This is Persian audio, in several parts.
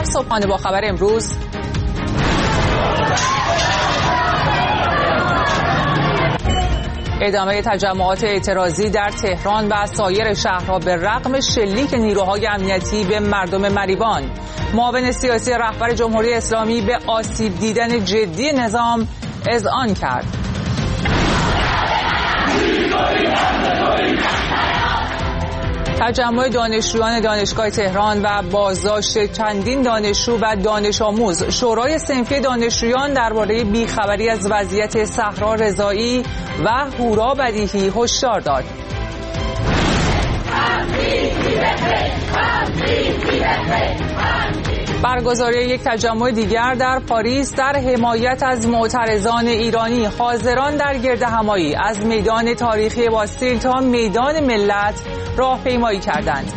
صبحانه با خبر امروز. ادامه تجمعات اعتراضی در تهران و سایر شهرها به رغم شلیک نیروهای امنیتی به مردم مریوان. معاون سیاسی رهبر جمهوری اسلامی به آسیب دیدن جدی نظام اذعان کرد. تجمع دانشجویان دانشگاه تهران و بازداشت چندین دانشجو و دانش آموز. شورای صنفی دانشجویان درباره بیخبری از وضعیت صحرا رضایی و هورا بدیهی هشدار داد. برگزاری یک تجمع دیگر در پاریس در حمایت از معترضان ایرانی. حاضران در گردهمایی از میدان تاریخی باستیل تا میدان ملت راهپیمایی کردند.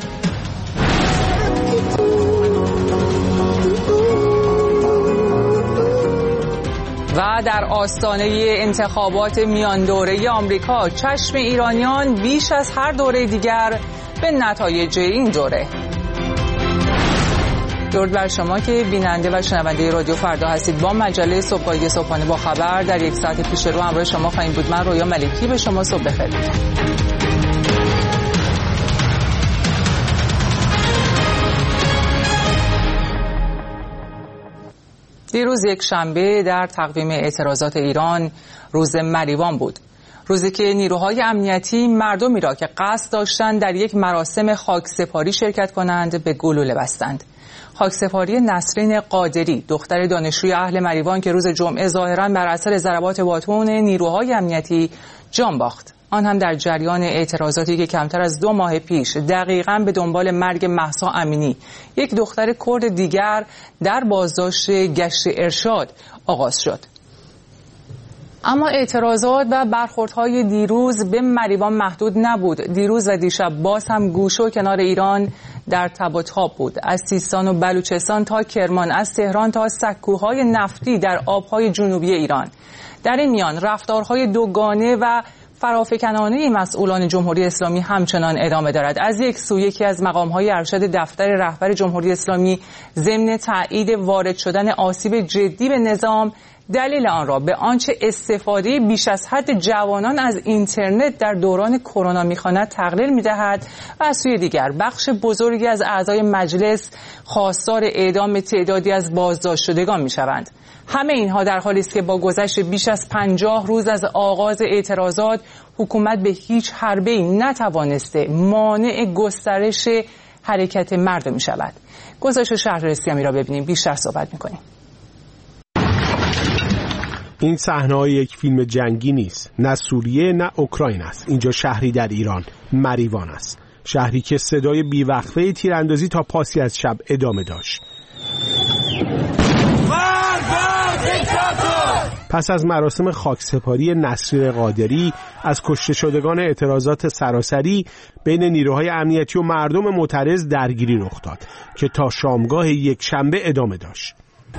و در آستانه انتخابات میان دوره آمریکا چشم ایرانیان بیش از هر دوره دیگر به نتایج این دوره. درود بر شما که بیننده و شنونده رادیو فردا هستید. با مجله صبحگاهی صبحانه با خبر در یک ساعت پیش رو همراه شما خواهیم بود. من رویا ملکی به شما صبح بخیر میگم. دیروز یک شنبه در تقویم اعتراضات ایران روز مریوان بود. روزی که نیروهای امنیتی مردمی را که قصد داشتند در یک مراسم خاکسپاری شرکت کنند به گلوله بستند. خاکسپاری نسرین قادری، دختر دانشجوی اهل مریوان که روز جمعه ظاهراً بر اثر ضربات باتون نیروهای امنیتی جان باخت. آن هم در جریان اعتراضاتی که کمتر از 2 ماه پیش دقیقاً به دنبال مرگ مهسا امینی، یک دختر کرد دیگر، در بازداشت گشت ارشاد آغاز شد. اما اعتراضات و برخوردهای دیروز به مریوان محدود نبود. دیروز و دیشب باز هم گوشه و کنار ایران در تب و تاب بود. از سیستان و بلوچستان تا کرمان، از تهران تا سکوهای نفتی در آبهای جنوبی ایران. در این میان رفتارهای دوگانه و فرافکنانه مسئولان جمهوری اسلامی همچنان ادامه دارد. از یک سو یکی از مقام‌های ارشد دفتر رهبر جمهوری اسلامی ضمن تایید وارد شدن آسیب جدی به نظام دلیل آن را به آنچه استفاده بیش از حد جوانان از اینترنت در دوران کرونا می‌خواند تقلیل می‌دهد و از سوی دیگر بخش بزرگی از اعضای مجلس خواستار اعدام تعدادی از بازداشت شدگان می‌شوند. همه اینها در حالی است که با گذشت بیش از 50 روز از آغاز اعتراضات حکومت به هیچ حربه‌ای نتوانسته مانع گسترش حرکت مردم شود. گزارش شهر اسکمی را ببینیم، بیشتر صحبت می‌کنیم. این صحنه‌های یک فیلم جنگی نیست. نه سوریه نه اوکراین است. اینجا شهری در ایران، مریوان است. شهری که صدای بیوقفه تیراندازی تا پاسی از شب ادامه داشت. پس از مراسم خاکسپاری نسرین قادری از کشته شدگان اعتراضات سراسری بین نیروهای امنیتی و مردم معترض درگیری رخ داد که تا شامگاه یک شنبه ادامه داشت.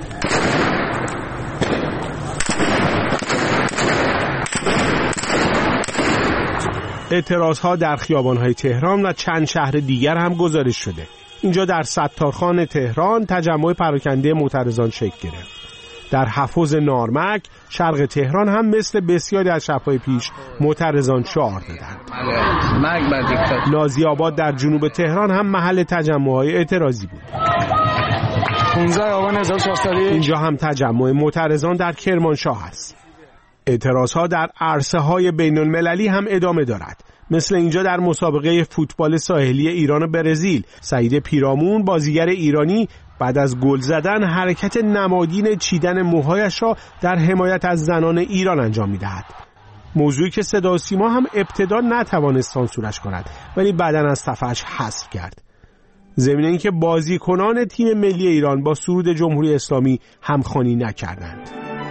اعتراضها در خیابان‌های تهران و چند شهر دیگر هم گزارش شده. اینجا در ستارخان تهران تجمع پراکنده معترضان شکل گرفت. در حفظ نارمک شرق تهران هم مثل بسیاری از شب‌های پیش معترضان شعار دادند. نازی آباد در جنوب تهران هم محل تجمع‌های اعتراضی بود. 15 آبان 1401 اینجا هم تجمع معترضان در کرمانشاه است. اعتراضها در عرصه‌های بین‌المللی هم ادامه دارد. مثل اینجا در مسابقه فوتبال ساحلی ایران و برزیل، سعید پیرامون بازیگر ایرانی بعد از گل زدن حرکت نمادین چیدن موهایش را در حمایت از زنان ایران انجام می‌دهد. موضوعی که صدا و سیما هم ابتدا نتوانست سانسورش کند ولی بعداً از صفحه‌اش حذف کرد. ضمن اینکه بازیکنان تیم ملی ایران با سرود جمهوری اسلامی همخوانی نکردند.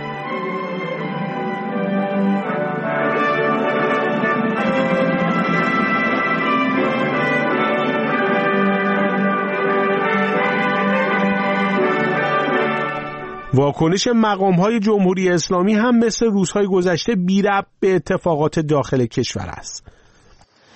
واکنش مقام‌های جمهوری اسلامی هم مثل روزهای گذشته بی‌ربط به اتفاقات داخل کشور است.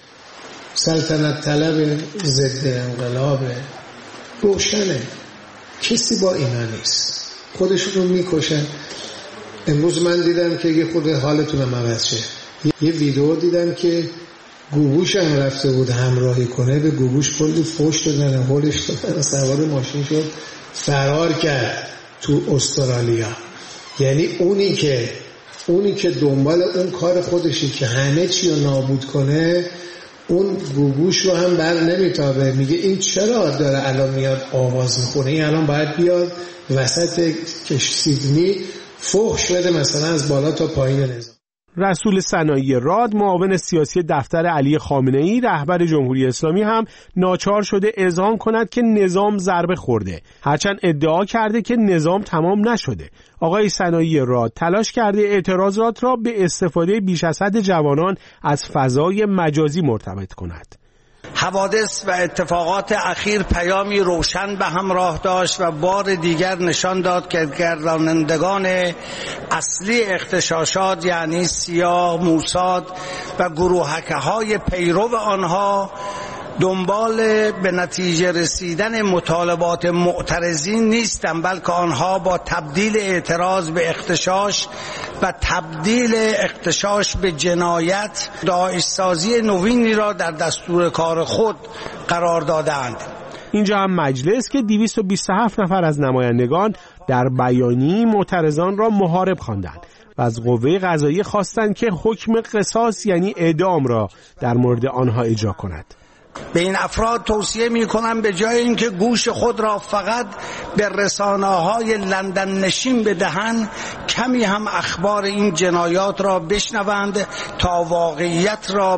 سلطنت طلب ضد انقلاب روشنه. کسی با اینا نیست، خودشونو میکشن. امروز من دیدم که یه خود حالتونم عوض شه، یه ویدیو دیدم که گوگوش هم رفته بود همراهی کنه، به گوگوش کلی فحش دادن، هولش دادن، سوار ماشین شد فرار کرد تو استرالیا. یعنی اونی که دنبال اون کار خودشی که همه چی رو نابود کنه، اون گوگوش رو هم بر نمیتابه، میگه این چرا داره الان میاد آواز میخونه، این الان باید بیاد وسط سیدنی فحش بده مثلا از بالا تا پایین نظام. رسول صنایع راد، معاون سیاسی دفتر علی خامنه‌ای رهبر جمهوری اسلامی، هم ناچار شده اذعان کند که نظام ضربه خورده، هرچند ادعا کرده که نظام تمام نشده. آقای صنایع راد تلاش کرده اعتراضات را به استفاده بیش از حد جوانان از فضای مجازی مرتبط کند. حوادث و اتفاقات اخیر پیامی روشن به همراه داشت و بار دیگر نشان داد که گردانندگان اصلی اغتشاشات یعنی سیا، موساد و گروهکه‌های پیرو آنها دنبال به نتیجه رسیدن مطالبات معترضین نیستند، بلکه آنها با تبدیل اعتراض به اغتشاش و تبدیل اغتشاش به جنایت داعش سازی نوینی را در دستور کار خود قرار دادند. اینجا هم مجلس که 227 نفر از نمایندگان در بیانیه‌ای معترضان را محارب خواندند و از قوه قضاییه خواستند که حکم قصاص یعنی اعدام را در مورد آنها اجرا کند. به این افراد توصیه می‌کنم به جای اینکه گوش خود را فقط به رسانه‌های لندن نشین بدهند، کمی هم اخبار این جنایات را بشنوند تا واقعیت را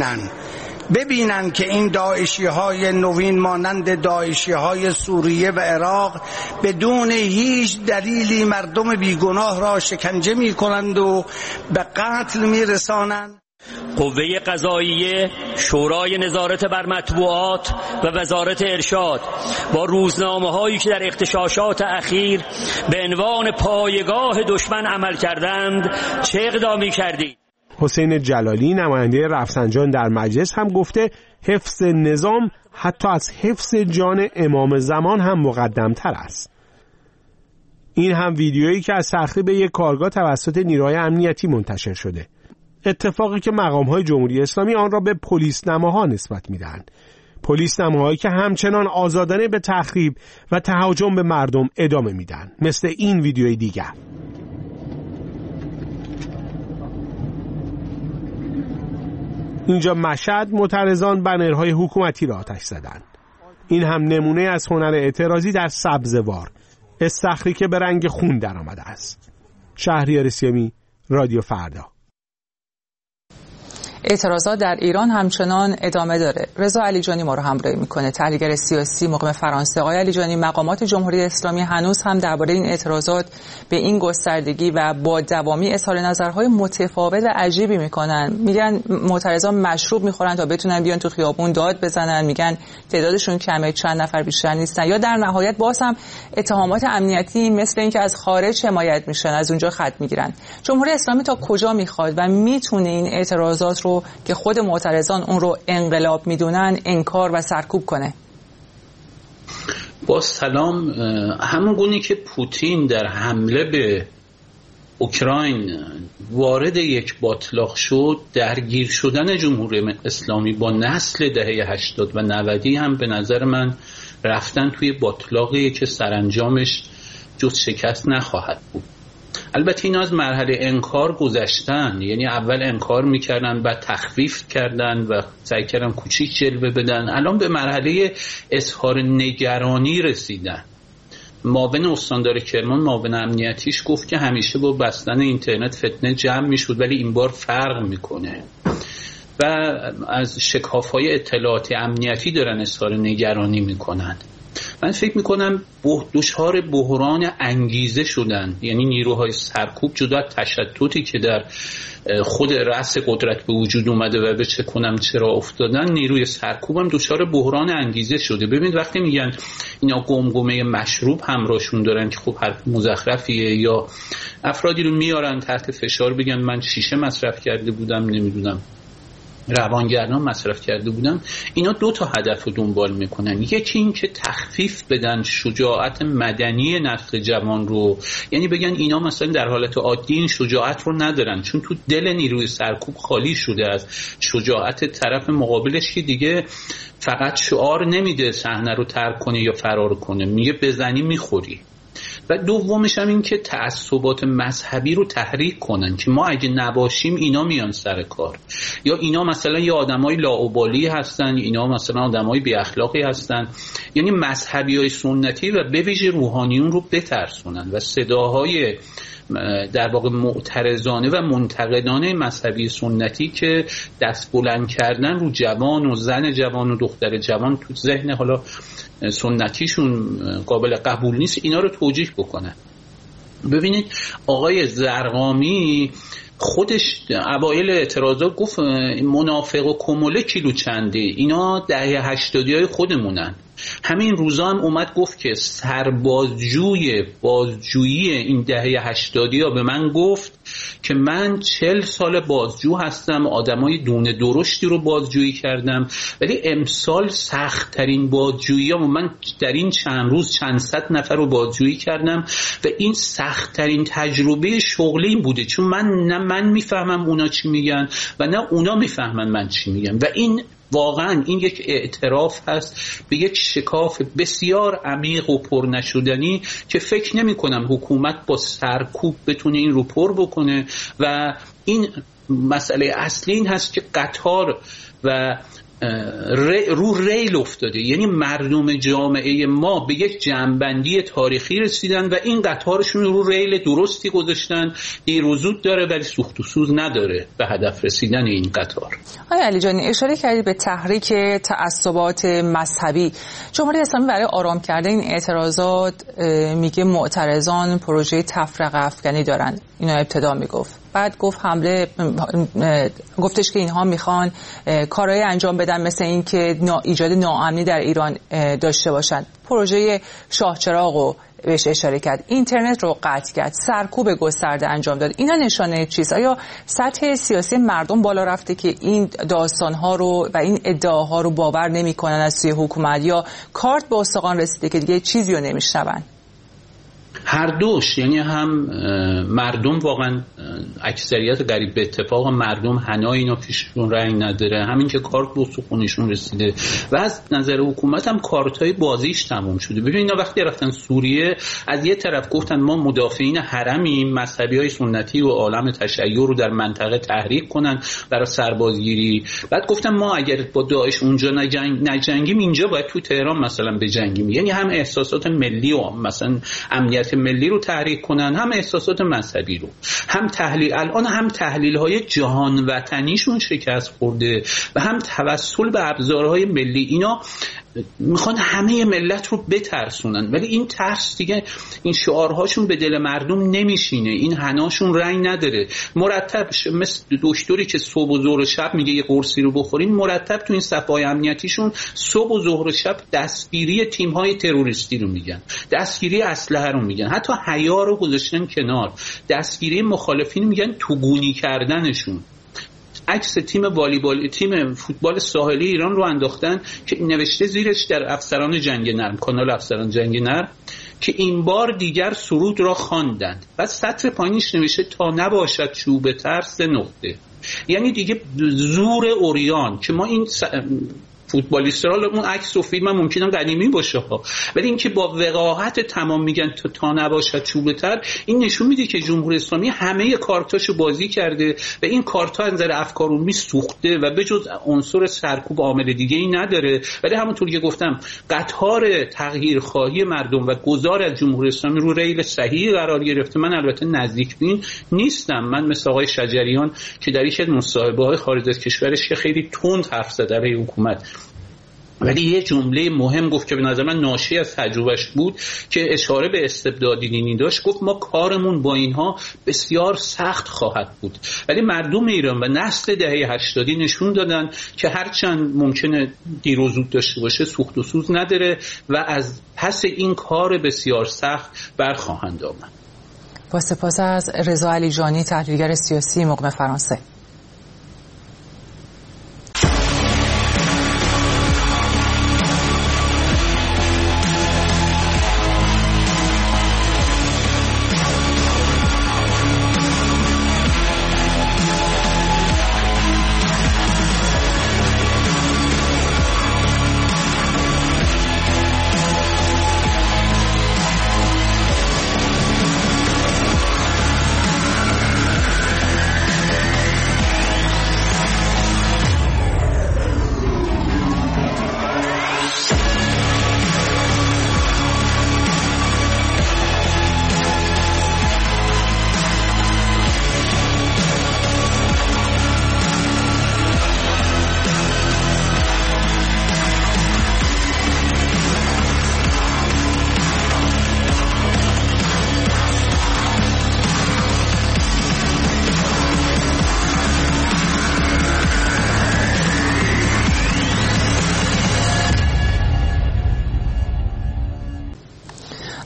ببینند که این داعشی‌های نوین مانند داعشی‌های سوریه و عراق بدون هیچ دلیلی مردم بیگناه را شکنجه می‌کنند و به قتل می‌رسانند. قوه قضاییه، شورای نظارت بر مطبوعات و وزارت ارشاد با روزنامه‌هایی که در اغتشاشات اخیر به عنوان پایگاه دشمن عمل کردند چه اقدامی کردید؟ حسین جلالی نماینده رفسنجان در مجلس هم گفته حفظ نظام حتی از حفظ جان امام زمان هم مقدم‌تر است. این هم ویدیویی که از تخریب یک کارگاه توسط نیروهای امنیتی منتشر شده، اتفاقی که مقام‌های جمهوری اسلامی آن را به پلیس نماها نسبت می‌دهند. پلیس نماهایی که همچنان آزادانه به تخریب و تهاجم به مردم ادامه میدن، مثل این ویدیوی دیگر. اینجا مشهد معترضان بنرهای حکومتی را آتش زدند. این هم نمونه از هنر اعتراضی در سبزوار، استخری که به رنگ خون در آمده است. شهریار سیمی، رادیو فردا. اعتراضات در ایران همچنان ادامه داره. رضا علیجانی ما رو همراهی میکنه، تحلیلگر سیاسی مقیم فرانسه. آقای علیجانی، مقامات جمهوری اسلامی هنوز هم درباره این اعتراضات به این گستردگی و با دوامی اظهار نظرهای متفاوت و عجیبی میکنن. میگن معترضان مشروب میخورن تا بتونن بیان تو خیابون داد بزنن، میگن تعدادشون کمه، چند نفر بیشتر نیستن، یا در نهایت باز هم اتهامات امنیتی مثل اینکه از خارج حمایت میشن، از اونجا خط میگیرن. جمهوری اسلامی تا کجا میخواد و میتونه این اعتراضات رو که خود معترضان اون رو انقلاب میدونن انکار و سرکوب کنه؟ با سلام، همون گونی که پوتین در حمله به اوکراین وارد یک باتلاق شد، درگیر شدن جمهوری اسلامی با نسل دهه 80 و 90 هم به نظر من رفتن توی باتلاقی که سرانجامش جز شکست نخواهد بود. البته اینا از مرحله انکار گذشتن، یعنی اول انکار میکردن بعد تخفیف کردن و سعی کردن کوچیک جلوه بدن، الان به مرحله اظهار نگرانی رسیدن. معاون استاندار کرمان، معاون امنیتیش گفت که همیشه با بستن اینترنت فتنه جمع میشد ولی این بار فرق میکنه و از شکاف‌های اطلاعاتی امنیتی دارن اظهار نگرانی میکنن. من فکر میکنم دچار بحران انگیزه شدن، یعنی نیروهای سرکوب جدا از تشتتی که در خود رأس قدرت به وجود اومده و به چه کنم چرا افتادن، نیروی سرکوب هم دچار بحران انگیزه شده. ببینید وقتی میگن اینا گمگمه مشروب همراهشون دارن که خب حرف مزخرفیه، یا افرادی رو میارن تحت فشار بگن من شیشه مصرف کرده بودم، نمیدونم روانگردان مصرف کرده بودن، اینا 2 تا هدف رو دنبال میکنن. یکی این که تخفیف بدن شجاعت مدنی نسل جوان رو، یعنی بگن اینا مثلا در حالت عادی این شجاعت رو ندارن، چون تو دل نیروی سرکوب خالی شده از شجاعت طرف مقابلش که دیگه فقط شعار نمیده صحنه رو ترک کنه یا فرار کنه، میگه بزنی میخوری. و دومش هم این که تعصبات مذهبی رو تحریک کنن که ما اگه نباشیم اینا میان سر کار، یا اینا مثلا یه آدمای لاابالی هستن، اینا مثلا آدمای بی اخلاقی هستن. یعنی مذهبیای سنتی و به ویژه روحانیون رو بترسونن و صداهای در واقع معترضانه و منتقدانه مذهبی سنتی که دست بلند کردن رو جوان و زن جوان و دختر جوان تو ذهن حالا سنتیشون قابل قبول نیست، اینا رو توجیه بکنن. ببینید آقای زرقامی خودش اوایل اعتراضات گفت منافق و کموله کیلو چنده، اینا دهه 80 خودمونن. همین روزا هم اومد گفت که بازجویی این دهه 80 به من گفت که من 40 سال بازجو هستم، آدمای دونه درشتی رو بازجویی کردم، ولی امسال سخت ترین بازجویی ها، من در این چند روز چند صد نفر رو بازجویی کردم و این سخت ترین تجربه شغلی بوده، چون نه من میفهمم اونا چی میگن و نه اونا میفهمن من چی میگم. و این واقعا این یک اعتراف هست به یک شکاف بسیار عمیق و پر نشدنی که فکر نمی کنم حکومت با سرکوب بتونه این رو پر بکنه. و این مسئله اصلی این هست که قطار و رو ریل افتاده، یعنی مردم جامعه ما به یک جمع‌بندی تاریخی رسیدن و این قطارشون رو ریل درستی گذاشتن، دیر و زود داره ولی سوخت و سوز نداره به هدف رسیدن این قطار. آقای علیجانی اشاره کردید به تحریک تعصبات مذهبی. جمهوری اسلامی برای آرام کردن این اعتراضات میگه معترضان پروژه تفرقه افکنی دارن، اینا ابتدا میگفت، بعد گفت گفتش که اینها میخوان کارهای انجام بدن مثل این که ایجاد ناامنی در ایران داشته باشند. پروژه شاهچراغ رو بهش اشاره کرد، اینترنت رو قطع کرد، سرکوب گسترده انجام داد. اینا نشانه چیست؟ آیا سطح سیاسی مردم بالا رفته که این داستانها رو و این ادعاها رو باور نمی‌کنن از سوی حکومت، یا کارت به استخوان رسیده که دیگه چیزی رو نمیشنون؟ هر دوش، یعنی هم مردم واقعا اکثریت قریب به اتفاق مردم حنا اینا پیششون رنگ نداره، همین که کارت به استخونشون رسیده و از نظر حکومت هم کارتای بازیش تموم شده. ببین اینا وقتی رفتن سوریه از یه طرف گفتن ما مدافعین حرمیم، مذهبیای سنتی و عالم تشیع رو در منطقه تحریک کنن برای سربازگیری، بعد گفتن ما اگر با داعش اونجا نجنگیم اینجا باید تو تهران مثلا بجنگیم. یعنی هم احساسات ملی و مثلا امنیت ملی رو تحریک کنن، هم احساسات مذهبی رو، هم الان هم تحلیل‌های جهان وطنیشون شکست خورده و هم توسل به ابزارهای ملی. اینا میخوان همه ملت رو بترسونن، ولی این ترس دیگه، این شعارهاشون به دل مردم نمیشینه، این حناشون رنگ نداره. مرتب مثل دکتری که صبح و ظهر و شب میگه یه قرصی رو بخورین، مرتب تو این صفای امنیتیشون صبح و ظهر و شب دستگیری تیم‌های تروریستی رو میگن، دستگیری اسلحه رو میگن، حتی حیا رو گذاشتن کنار، دستگیری مخالفین میگن توگونی کردنشون. عکس تیم فوتبال ساحلی ایران رو انداختن که نوشته زیرش در افسران جنگ نرم، کانال افسران جنگ نرم، که این بار دیگر سرود را خواندند. بعد سطر پایینش نوشته تا نباشد چوب ترس نقطه. یعنی دیگه زور اوریان که ما این فوتبالیست‌ها، اون عکس و فیلم هم ممکنه قدیمی باشه ها، ولی اینکه با وقاحت تمام میگن تا نباشد چوبه تر، این نشون میده که جمهوری اسلامی همه کارتاشو بازی کرده و این کارتا از نظر افکارعمومی سوخته و به جز عنصر سرکوب عامل دیگه ای نداره. ولی همونطور که گفتم قطار تغییرخواهی مردم و گذار از جمهوری اسلامی رو ریل صحیح قرار گرفته. من البته نزدیک بین نیستم، من مثل آقای شجریان که در یک مصاحبه‌های خارج از کشورش که خیلی تند حرف زد علیه حکومت، ولی یه جمله مهم گفت که به نظر من ناشی از تجربهش بود که اشاره به استبداد دینی داشت. گفت ما کارمون با اینها بسیار سخت خواهد بود، ولی مردم ایران و نسل دهه 80 نشون دادن که هرچند ممکنه دیر و زود داشته باشه سوخت و سوز نداره و از پس این کار بسیار سخت برخواهند آمد. با سپاس از رضا علیجانی، تحلیلگر سیاسی مقیم فرانسه.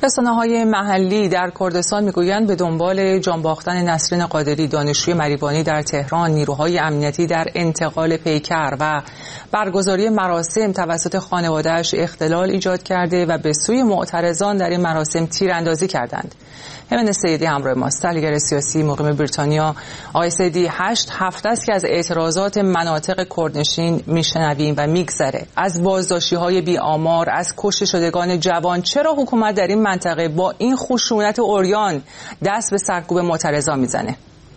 رسانه‌های محلی در کردستان میگویند به دنبال جان باختن نسرین قادری دانشجوی مریوانی در تهران، نیروهای امنیتی در انتقال پیکر و برگزاری مراسم توسط خانواده‌اش اختلال ایجاد کرده و به سوی معترضان در این مراسم تیراندازی کردند. همین سیدی همراه ماست، تحلیلگر سیاسی مقیم بریتانیا. آقای سیدی، 8 هفته است که از اعتراضات مناطق کردنشین میشنویم و میگذره، از بازداشتی‌های بی‌آمار، از کشته شدگان جوان. چرا حکومت در این منطقه با این خشونت عریان دست به سرکوب معترضان میزنه؟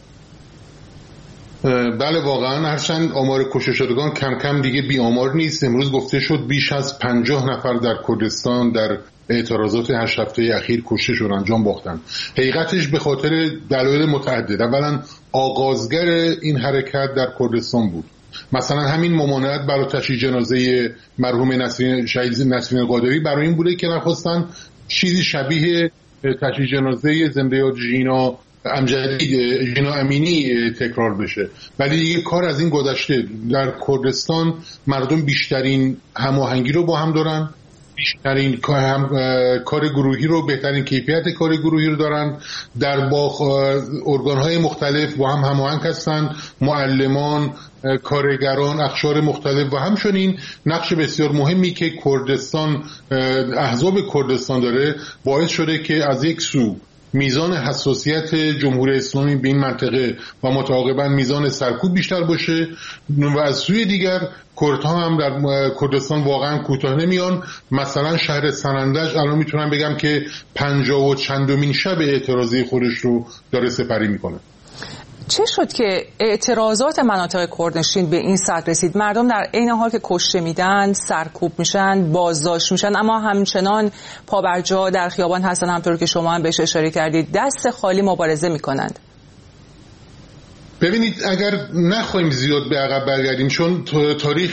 بله، واقعا هرچند آمار کشته شدگان کم کم دیگه بی‌آمار نیست. امروز گفته شد بیش از 50 نفر در کردستان در اعتراضات 8 هفته اخیر کشته شدن، جان باختن. حقیقتش به خاطر دلایل متعدد. اولا آغازگر این حرکت در کردستان بود. مثلا همین ممانعت برای تشییع جنازه مرحوم شهید نسرین قادری برای این بوده که نخواستن چیزی شبیه تشییع جنازه زنده یاد ژینا امینی تکرار بشه. ولی دیگه کار از این گذشته. در کردستان مردم بیشترین هماهنگی رو با هم دارن، بیشترین کار گروهی رو، بهترین کیفیت کار گروهی رو دارن، در با ارگان‌های مختلف با هم هماهنگ هستن، معلمان، کارگران، اقشار مختلف و همچنین نقش بسیار مهمی که کردستان، احزاب کردستان داره باعث شده که از یک سو میزان حساسیت جمهوری اسلامی به این منطقه و متعاقباً میزان سرکوب بیشتر باشه و از سوی دیگر کردها هم در کردستان واقعا کوتاه نمیان. مثلا شهر سنندج الان میتونم بگم که 50 و چندمین شب اعتراضی خودش رو داره سپری میکنه. چه شد که اعتراضات مناطق کردنشین به این سطح رسید؟ مردم در عین حال که کشته میدن، سرکوب میشن، بازداشت میشن، اما همچنان پابرجا در خیابان هستن، همطور که شما هم بهش اشاره کردید، دست خالی مبارزه میکنند. ببینید، اگر نخواهیم زیاد به عقب برگردیم، چون تاریخ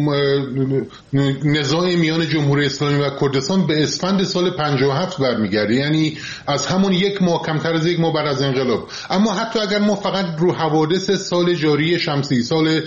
نزاع میان جمهوری اسلامی و کردستان به اسفند سال 57 برمیگرده، یعنی از همون یک ماه، کمتر از یک ماه بعد از انقلاب. اما حتی اگر ما فقط رو حوادث سال جاری شمسی سال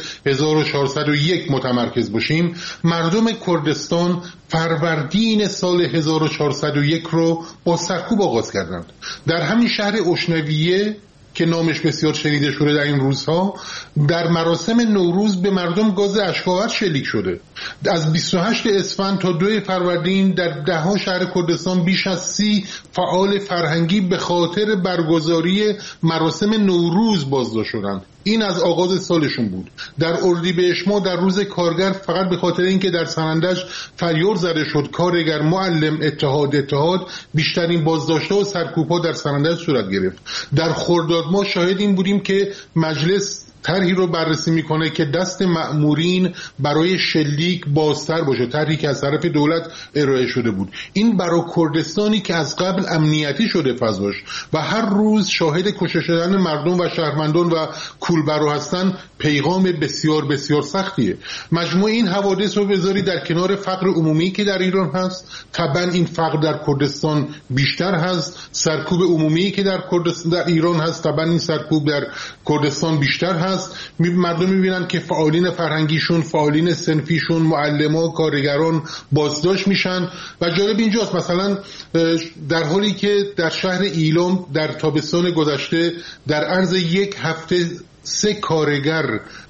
1401 متمرکز باشیم، مردم کردستان فروردین سال 1401 رو با سرکوب آغاز کردند. در همین شهر اشنویه که نامش بسیار شنیده شده در این روزها، در مراسم نوروز به مردم گاز اشک‌آور شلیک شده. از 28 اسفند تا 2 فروردین در ده‌ها شهر کردستان بیش از 30 فعال فرهنگی به خاطر برگزاری مراسم نوروز بازداشت شدند. این از آغاز سالشون بود. در اردیبهشت ماه در روز کارگر فقط به خاطر اینکه در سنندج فریاد زده شد کارگر، معلم، اتحاد، بیشترین بازداشت‌ها و سرکوب‌ها در سنندج صورت گرفت. در خرداد ما شاهد این بودیم که مجلس طرحی رو بررسی میکنه که دست مأمورین برای شلیک بازتر باشه، طرحی که از طرف دولت ارائه شده بود. این برای کردستانی که از قبل امنیتی شده فضاش و هر روز شاهد کشته شدن مردم و شهروندان و کولبرو هستن، پیغام بسیار بسیار سختیه. مجموع این حوادث رو بذاری در کنار فقر عمومی که در ایران هست، طبعا این فقر در کردستان بیشتر هست، سرکوب عمومی که در ایران هست، طبعا این سرکوب در کردستان بیشتر هست. مردم میبینن که فعالین فرهنگیشون، فعالین صنفیشون، معلمان، کارگران بازداشت میشن. و جالب اینجاست مثلا در حالی که در شهر ایلام در تابستان گذشته در عرض یک هفته 3 کارگر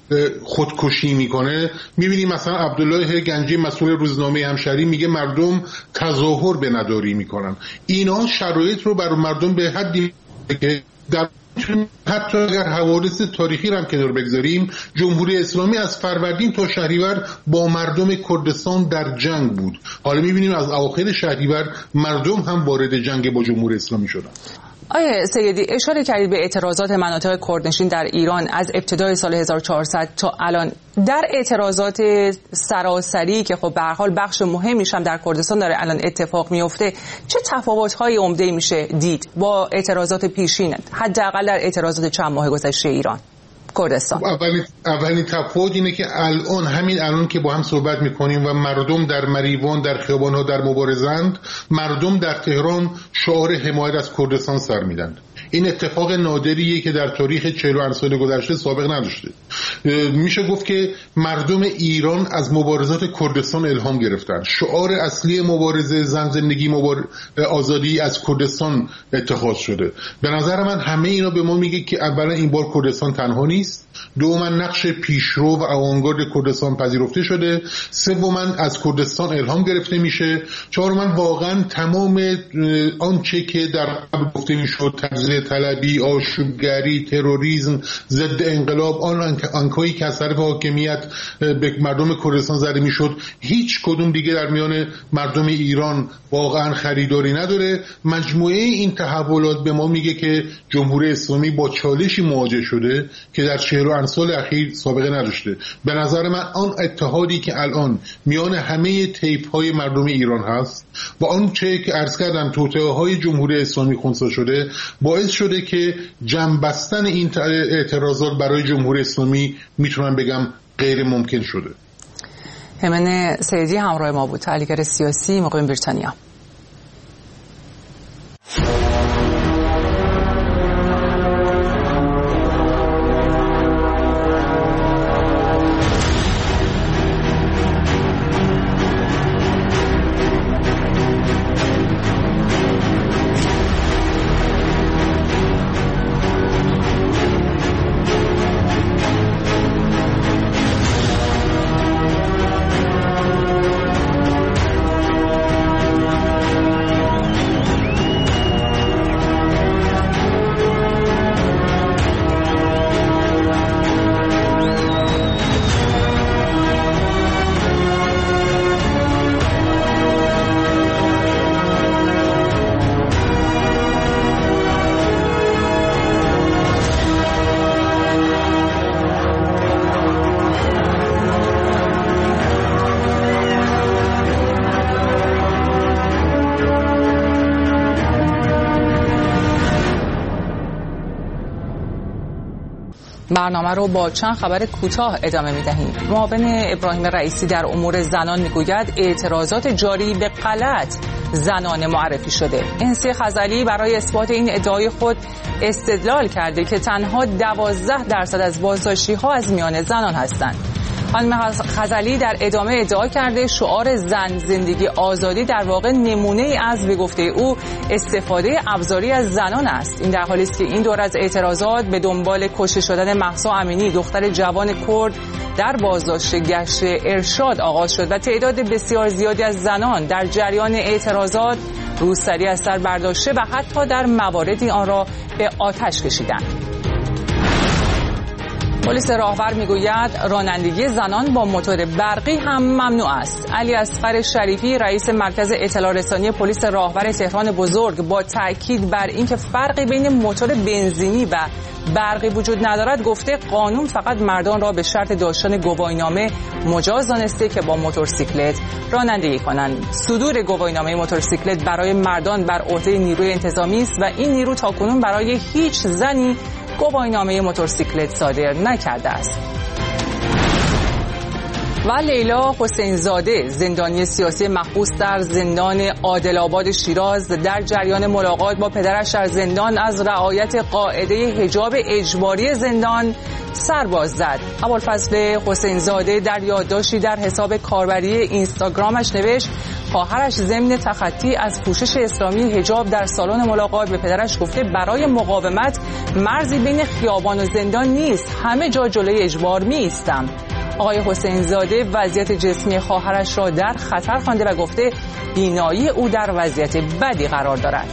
خودکشی میکنه، میبینیم مثلا عبدالله گنجی مسئول روزنامه همشهری میگه مردم تظاهر به نداری میکنن. اینا شرایط رو برای مردم به حدی که در حتی اگر حوادث تاریخی رو هم کنار بگذاریم، جمهوری اسلامی از فروردین تا شهریور با مردم کردستان در جنگ بود. حالا میبینیم از اواخر شهریور مردم هم وارد جنگ با جمهوری اسلامی شدن. آیه سیدی، اشاره کردید به اعتراضات مناطق کردنشین در ایران از ابتدای سال 1400 تا الان. در اعتراضات سراسری که خب به هر حال بخش مهمیش هم در کردستان داره الان اتفاق میفته، چه تفاوت‌های عمده میشه دید با اعتراضات پیشین، حداقل در اعتراضات چند ماه گذشته ایران کردستان؟ اولین تفاوت اینه که همین الان که با هم صحبت میکنیم و مردم در مریوان، در خیابان‌ها در مبارزند، مردم در تهران شعار حمایت از کردستان سر میدن. این اتفاق نادریه که در تاریخ 40 سال گذشته سابق نداشته. میشه گفت که مردم ایران از مبارزات کردستان الهام گرفتن. شعار اصلی مبارزه زن زندگی آزادی از کردستان اتخاذ شده. به نظر من همه اینا به ما میگه که اولا این بار کردستان تنها نیست، دوما نقش پیشرو و آوانگارد کردستان پذیرفته شده، سوما از کردستان الهام گرفته میشه، چهارما واقعا تمام آنچه که در قبل گفته میشد تجزیه طلبی، آشوبگری، تروریسم، ضد انقلاب، آن آنکایی که از طرف حاکمیت به مردم کردستان زده میشد، هیچ کدوم دیگه در میان مردم ایران واقعا خریداری نداره. مجموعه این تحولات به ما میگه که جمهوری اسلامی با چالشی مواجه شده که در 40 سال اخیر سابقه نداشته. به نظر من آن اتحادی که الان میان همه طیف‌های مردم ایران هست و آنچه که عرض کردم توطئه‌های جمهوری اسلامی خنثی شده باعث شده که جمع بستن این اعتراضات برای جمهوری اسلامی میتونم بگم غیر ممکن شده. همین سیدی همراه ما بود، تحلیلگر سیاسی مقیم بریتانیا. برنامه رو با چند خبر کوتاه ادامه می‌دهیم. معاون ابراهیم رئیسی در امور زنان میگوید اعتراضات جاری به غلط زنانه معرفی شده. انسی خزعلی برای اثبات این ادعای خود استدلال کرده که تنها 12% از بازداشتی‌ها از میان زنان هستند. خانم خزعلی در ادامه ادعا کرده شعار زن زندگی آزادی در واقع نمونه ای از به گفته او استفاده ابزاری از زنان است. این در حالی است که این دور از اعتراضات به دنبال کشته شدن مهسا امینی دختر جوان کرد در بازداشت گشت ارشاد آغاز شد و تعداد بسیار زیادی از زنان در جریان اعتراضات روسری از سر برداشته و حتی در مواردی آن را به آتش کشیدند. پلیس راهور میگوید رانندگی زنان با موتور برقی هم ممنوع است. علی اصغر شریفی رئیس مرکز اطلاع رسانی پلیس راهور تهران بزرگ با تاکید بر اینکه فرقی بین موتور بنزینی و برقی وجود ندارد گفته قانون فقط مردان را به شرط داشتن گواهینامه مجاز دانسته که با موتورسیکلت رانندگی کنند. صدور گواهینامه موتورسیکلت برای مردان بر عهده نیروی انتظامی است و این نیرو تاکنون برای هیچ زنی گواهینامه موتورسیکلت صادر نکرده است. و لیلا حسین زاده زندانی سیاسی محبوس در زندان عادل آباد شیراز در جریان ملاقات با پدرش در زندان از رعایت قاعده حجاب اجباری زندان سرباز زد. ابوالفضل حسین زاده در یادداشتی در حساب کاربری اینستاگرامش نوشت خواهرش ضمن تخطی از پوشش اسلامی حجاب در سالن ملاقات به پدرش گفته برای مقاومت مرزی بین خیابان و زندان نیست، همه جا جلوی اجبار می ایستم. آقای حسین زاده وضعیت جسمی خواهرش را در خطر خوانده و گفته بینایی او در وضعیت بدی قرار دارد.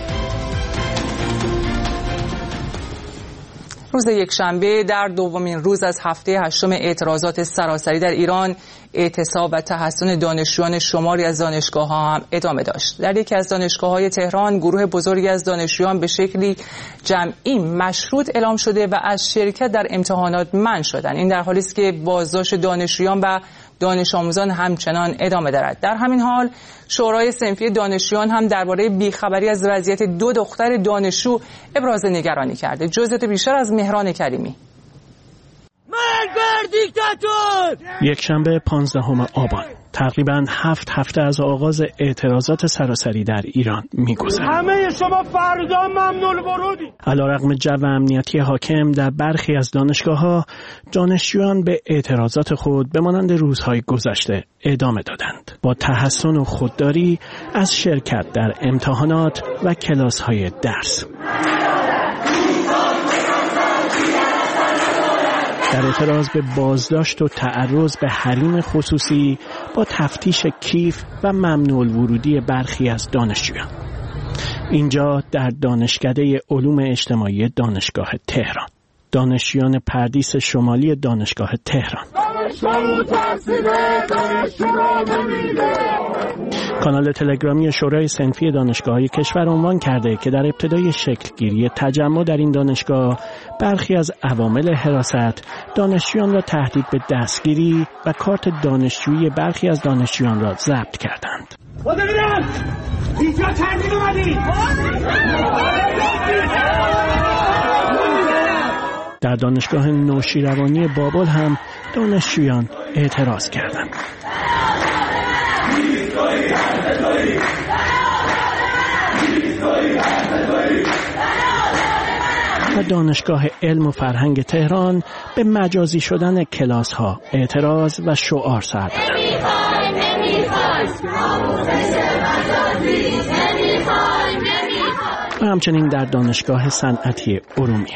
روز یکشنبه در دومین روز از هفته هشتم اعتراضات سراسری در ایران اعتصاب و تحصن دانشجویان شماری از دانشگاه‌ها هم ادامه داشت. در یکی از دانشگاه‌های تهران گروه بزرگی از دانشجویان به شکلی جمعی مشروط اعلام شده و از شرکت در امتحانات منع شدند. این در حالی است که بازداشت دانشجویان و دانش آموزان همچنان ادامه دارد. در همین حال شورای صنفی دانشجویان هم درباره بیخبری از وضعیت 2 دختر دانشجو ابراز نگرانی کرده. جزئیات بیشتر از مهران کریمی. مرگ بر دیکتاتور! یک شنبه 15 آبان تقریباً 7 هفته از آغاز اعتراضات سراسری در ایران می‌گذرد. همه شما فردا ممنوع الورودی. علیرغم جو امنیتی حاکم در برخی از دانشگاه‌ها، دانشجویان به اعتراضات خود به مانند روزهای گذشته ادامه دادند. با تحسن و خودداری از شرکت در امتحانات و کلاس‌های درس. در اعتراض به بازداشت و تعرض به حریم خصوصی با تفتیش کیف و ممنوع الورودی برخی از دانشجویان. اینجا در دانشکده علوم اجتماعی دانشگاه تهران. دانشجویان پردیس شمالی دانشگاه تهران. کانال تلگرامی شورای صنفی دانشگاه‌های کشور عنوان کرده که در ابتدای شکلگیری تجمع در این دانشگاه برخی از عوامل حراست دانشجویان را تهدید به دستگیری و کارت دانشجویی برخی از دانشجویان را ضبط کردند. اینجا تردید اومدید. در دانشگاه نوشیروانی بابل هم دانشجویان اعتراض کردند. و دانشگاه علم و فرهنگ تهران به مجازی شدن کلاس ها اعتراض و شعار سر دادند. و همچنین در دانشگاه صنعتی ارومیه.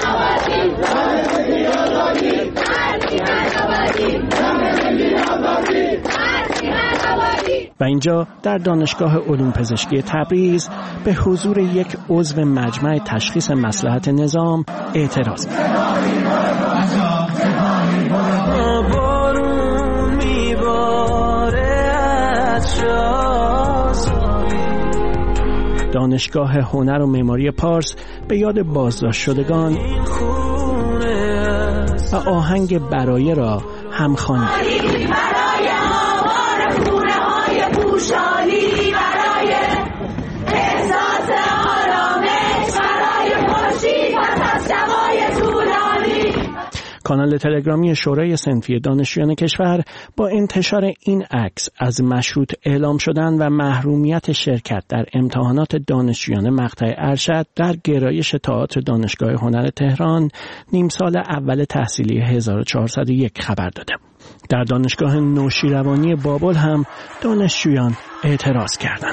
و اینجا در دانشگاه علوم پزشکی تبریز به حضور یک عضو مجمع تشخیص مصلحت نظام اعتراض کرد. دانشگاه هنر و معماری پارس به یاد بازداشت شدگان و آهنگ برایه را همخوانی کرد. کانال تلگرامی شورای صنفی دانشجویان کشور با انتشار این عکس از مشروط اعلام شدن و محرومیت شرکت در امتحانات دانشجویان مقطع ارشد در گرایش تئاتر دانشگاه هنر تهران نیم سال اول تحصیلی 1401 خبر داده. در دانشگاه نوشیروانی بابل هم دانشجویان اعتراض کردند.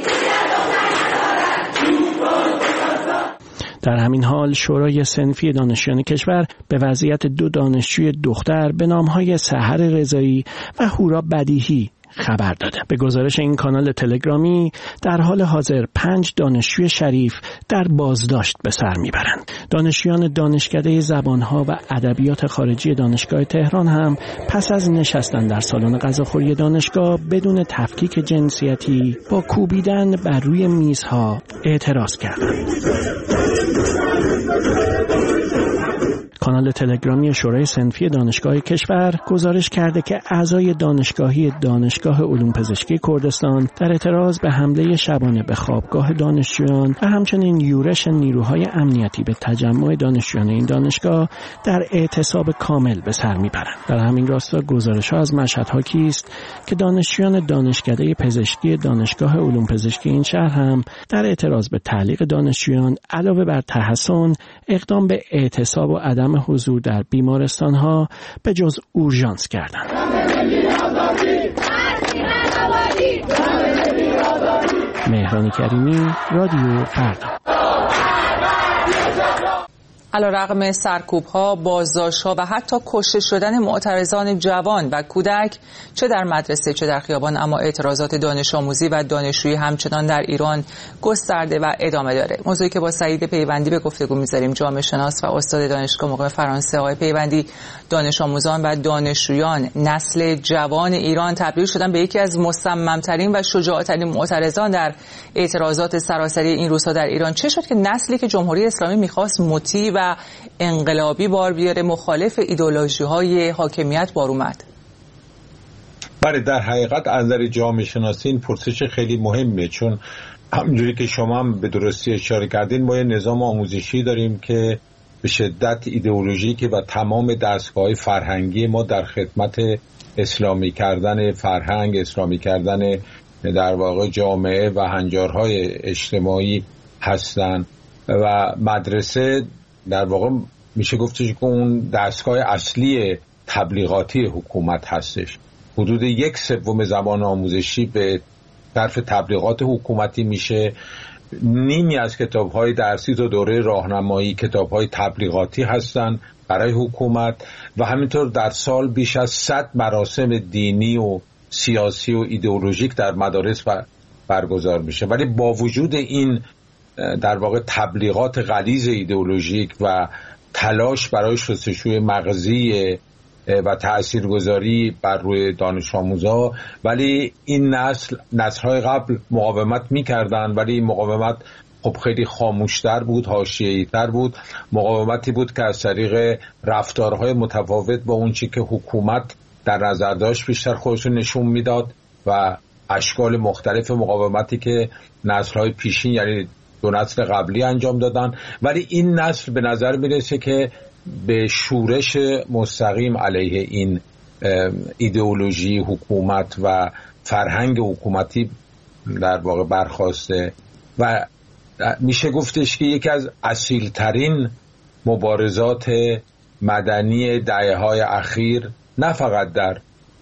در همین حال شورای صنفی دانشجویان کشور به وضعیت 2 دانشجوی دختر به نامهای سحر رضایی و هورا بدیهی خبر داده. به گزارش این کانال تلگرامی در حال حاضر 5 دانشجوی شریف در بازداشت به سر میبرند. دانشجویان دانشکده زبانها و ادبیات خارجی دانشگاه تهران هم پس از نشستن در سالن غذاخوری دانشگاه بدون تفکیک جنسیتی با کوبیدن بر روی میزها اعتراض کردند. کانال تلگرامی شورای صنفی دانشگاه کشور گزارش کرده که اعضای دانشگاهی دانشگاه علوم پزشکی کردستان در اعتراض به حمله شبانه به خوابگاه دانشجویان و همچنین یورش نیروهای امنیتی به تجمع دانشجویان این دانشگاه در اعتصاب کامل به سر میبرند. در همین راستا گزارش‌ها از مشهد حاکی است که دانشجویان دانشکده پزشکی دانشگاه علوم پزشکی این شهر هم در اعتراض به تعلیق دانشجویان علاوه بر تحسن اقدام به اعتصاب و عدم حضور در بیمارستان‌ها به جز اورژانس کردند. مهران کریمی، رادیو فردا. علیرغم سرکوب‌ها، بازداشت‌ها و حتی کشته شدن معترضان جوان و کودک چه در مدرسه چه در خیابان، اما اعتراضات دانش آموزی و دانشجویی همچنان در ایران گسترده و ادامه داره. موضوعی که با سعید پیوندی به گفتگو می‌ذاریم، جامعه شناس و استاد دانشگاه مقیم فرانسه. آقای پیوندی، دانش آموزان و دانشجویان نسل جوان ایران تبدیل شدن به یکی از مصمم‌ترین و شجاع‌ترین معترضان در اعتراضات سراسری این روزها در ایران. چه شد که نسلی که جمهوری اسلامی می‌خواست مطیع و انقلابی بار بیاره مخالف ایدئولوژی‌های حاکمیت بار اومد؟ بله، در حقیقت از نظر جامعه شناسی این پرسش خیلی مهمه، چون همونجوری که شما هم به درستی اشاره کردین ما یه نظام آموزشی داریم که به شدت ایدئولوژیکه و تمام دستگاه فرهنگی ما در خدمت اسلامی کردن فرهنگ، اسلامی کردن در واقع جامعه و هنجارهای اجتماعی هستند و مدرسه در واقع میشه گفتش که اون دستگاه اصلی تبلیغاتی حکومت هستش. حدود 1/3 زبان آموزشی به صرف تبلیغات حکومتی میشه. نیمی از کتاب‌های درسی تا دوره راهنمایی کتاب‌های تبلیغاتی هستند برای حکومت و همینطور در سال بیش از 100 مراسم دینی و سیاسی و ایدئولوژیک در مدارس برگزار میشه. ولی با وجود این در واقع تبلیغات غلیظ ایدئولوژیک و تلاش برای شستشوی مغزی و تاثیرگذاری بر روی دانش آموزا، ولی این نسل‌های قبل مقاومت می‌کردن، ولی این مقاومت خب خیلی خاموشتر بود، حاشیه‌ای‌تر بود. مقاومتی بود که از طریق رفتارهای متفاوت با اون چی که حکومت در نظر داشت بیشتر خودش نشون میداد و اشکال مختلف مقاومتی که نسل‌های پیشین یعنی 2 نسل قبلی انجام دادن. ولی این نسل به نظر میرسه که به شورش مستقیم علیه این ایدئولوژی حکومت و فرهنگ حکومتی در واقع برخاسته و میشه گفتش که یکی از اصیلترین مبارزات مدنی دهه‌های اخیر نه فقط در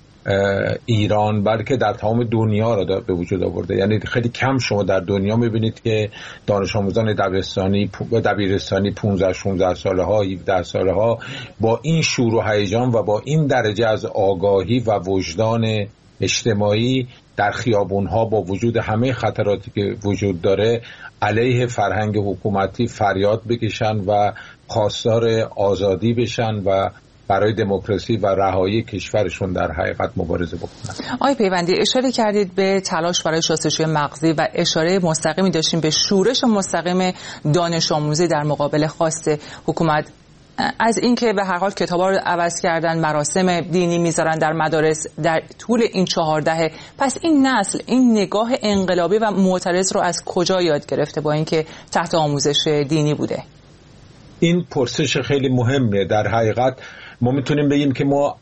ایران بلکه در تمام دنیا را به وجود آورده. یعنی خیلی کم شما در دنیا میبینید که دانش آموزان دبیرستانی 15-16 ساله ها 17 ساله ها با این شور و هیجان و با این درجه از آگاهی و وجدان اجتماعی در خیابون ها با وجود همه خطراتی که وجود داره علیه فرهنگ حکومتی فریاد بکشن و خواستار آزادی بشن و برای دموکراسی و رهایی کشورشون در حقیقت مبارزه بکنن. آقای پیوندی اشاره کردید به تلاش برای شستشوی مغزی و اشاره مستقیمی داشتیم به شورش مستقیم دانش آموزی در مقابل خواست حکومت از اینکه به هر حال کتابا رو عوض کردن، مراسم دینی میذارن در مدارس در طول این 4 دهه. پس این نسل این نگاه انقلابی و معترض رو از کجا یاد گرفته با اینکه تحت آموزش دینی بوده؟ این پرسش خیلی مهمه. در حقیقت ما میتونیم بگیم که ما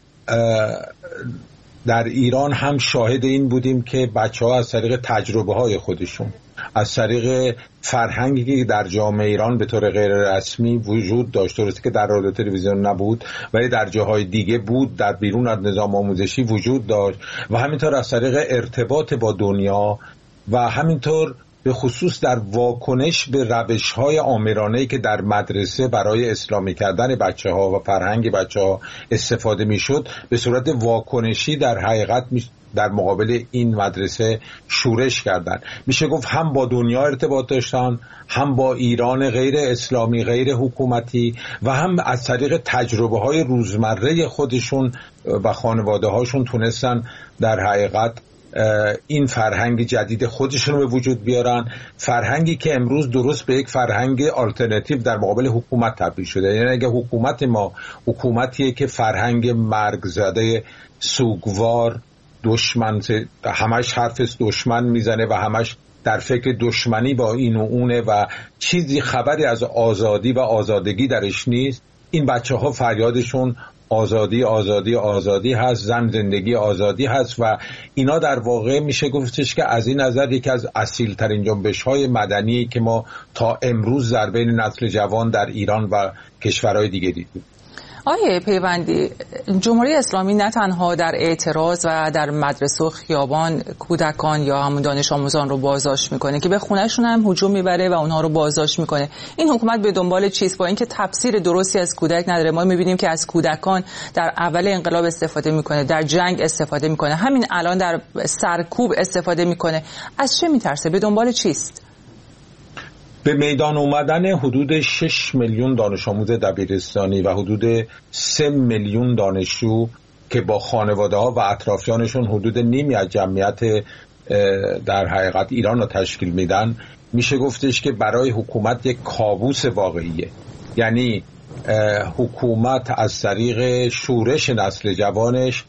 در ایران هم شاهد این بودیم که بچه‌ها از طریق تجربه های خودشون، از طریق فرهنگی که در جامعه ایران به طور غیر رسمی وجود داشت، درسته که در رادیو تلویزیون نبود ولی در جاهای دیگه بود، در بیرون از نظام آموزشی وجود داشت و همینطور از طریق ارتباط با دنیا و همینطور به خصوص در واکنش به روش‌های آمرانه‌ای که در مدرسه برای اسلامی کردن بچه‌ها و فرهنگ بچه‌ها استفاده می‌شد به صورت واکنشی در حقیقت در مقابل این مدرسه شورش کردند. میشه گفت هم با دنیا ارتباط داشتن، هم با ایران غیر اسلامی غیر حکومتی و هم از طریق تجربه‌های روزمره خودشون و خانواده‌هاشون تونستن در حقیقت این فرهنگ جدید خودشون رو به وجود بیارن، فرهنگی که امروز درست به یک فرهنگ آلترناتیو در مقابل حکومت تبدیل شده. یعنی اگه حکومت ما حکومتیه که فرهنگ مرگ زده، سوگوار، دشمن، همش حرف دشمن میزنه و همش در فکر دشمنی با این و اونه و چیزی خبری از آزادی و آزادگی درش نیست، این بچه‌ها فریادشون آزادی آزادی آزادی هست، زن زندگی آزادی هست و اینا در واقع میشه گفتش که از این نظر یکی از اصیل ترین جنبش‌های مدنی که ما تا امروز در بین نسل جوان در ایران و کشورهای دیگه دیدیم. آیه پیوندی، جمهوری اسلامی نه تنها در اعتراض و در مدرسه و خیابان کودکان یا همون دانش آموزان رو بازداشت میکنه که به خونهشون هم هجوم میبره و اونها رو بازداشت میکنه. این حکومت به دنبال چیست؟ با اینکه تفسیر درستی از کودک نداره، ما میبینیم که از کودکان در اول انقلاب استفاده میکنه، در جنگ استفاده میکنه، همین الان در سرکوب استفاده میکنه. از چه میترسه؟ به دنبال چیست؟ به میدان اومدن حدود 6 میلیون دانش آموز دبیرستانی و حدود 3 میلیون دانشجو که با خانواده ها و اطرافیانشون حدود نیمی از جمعیت در حقیقت ایران رو تشکیل میدن، میشه گفتش که برای حکومت یک کابوس واقعیه. یعنی حکومت از طریق شورش نسل جوانش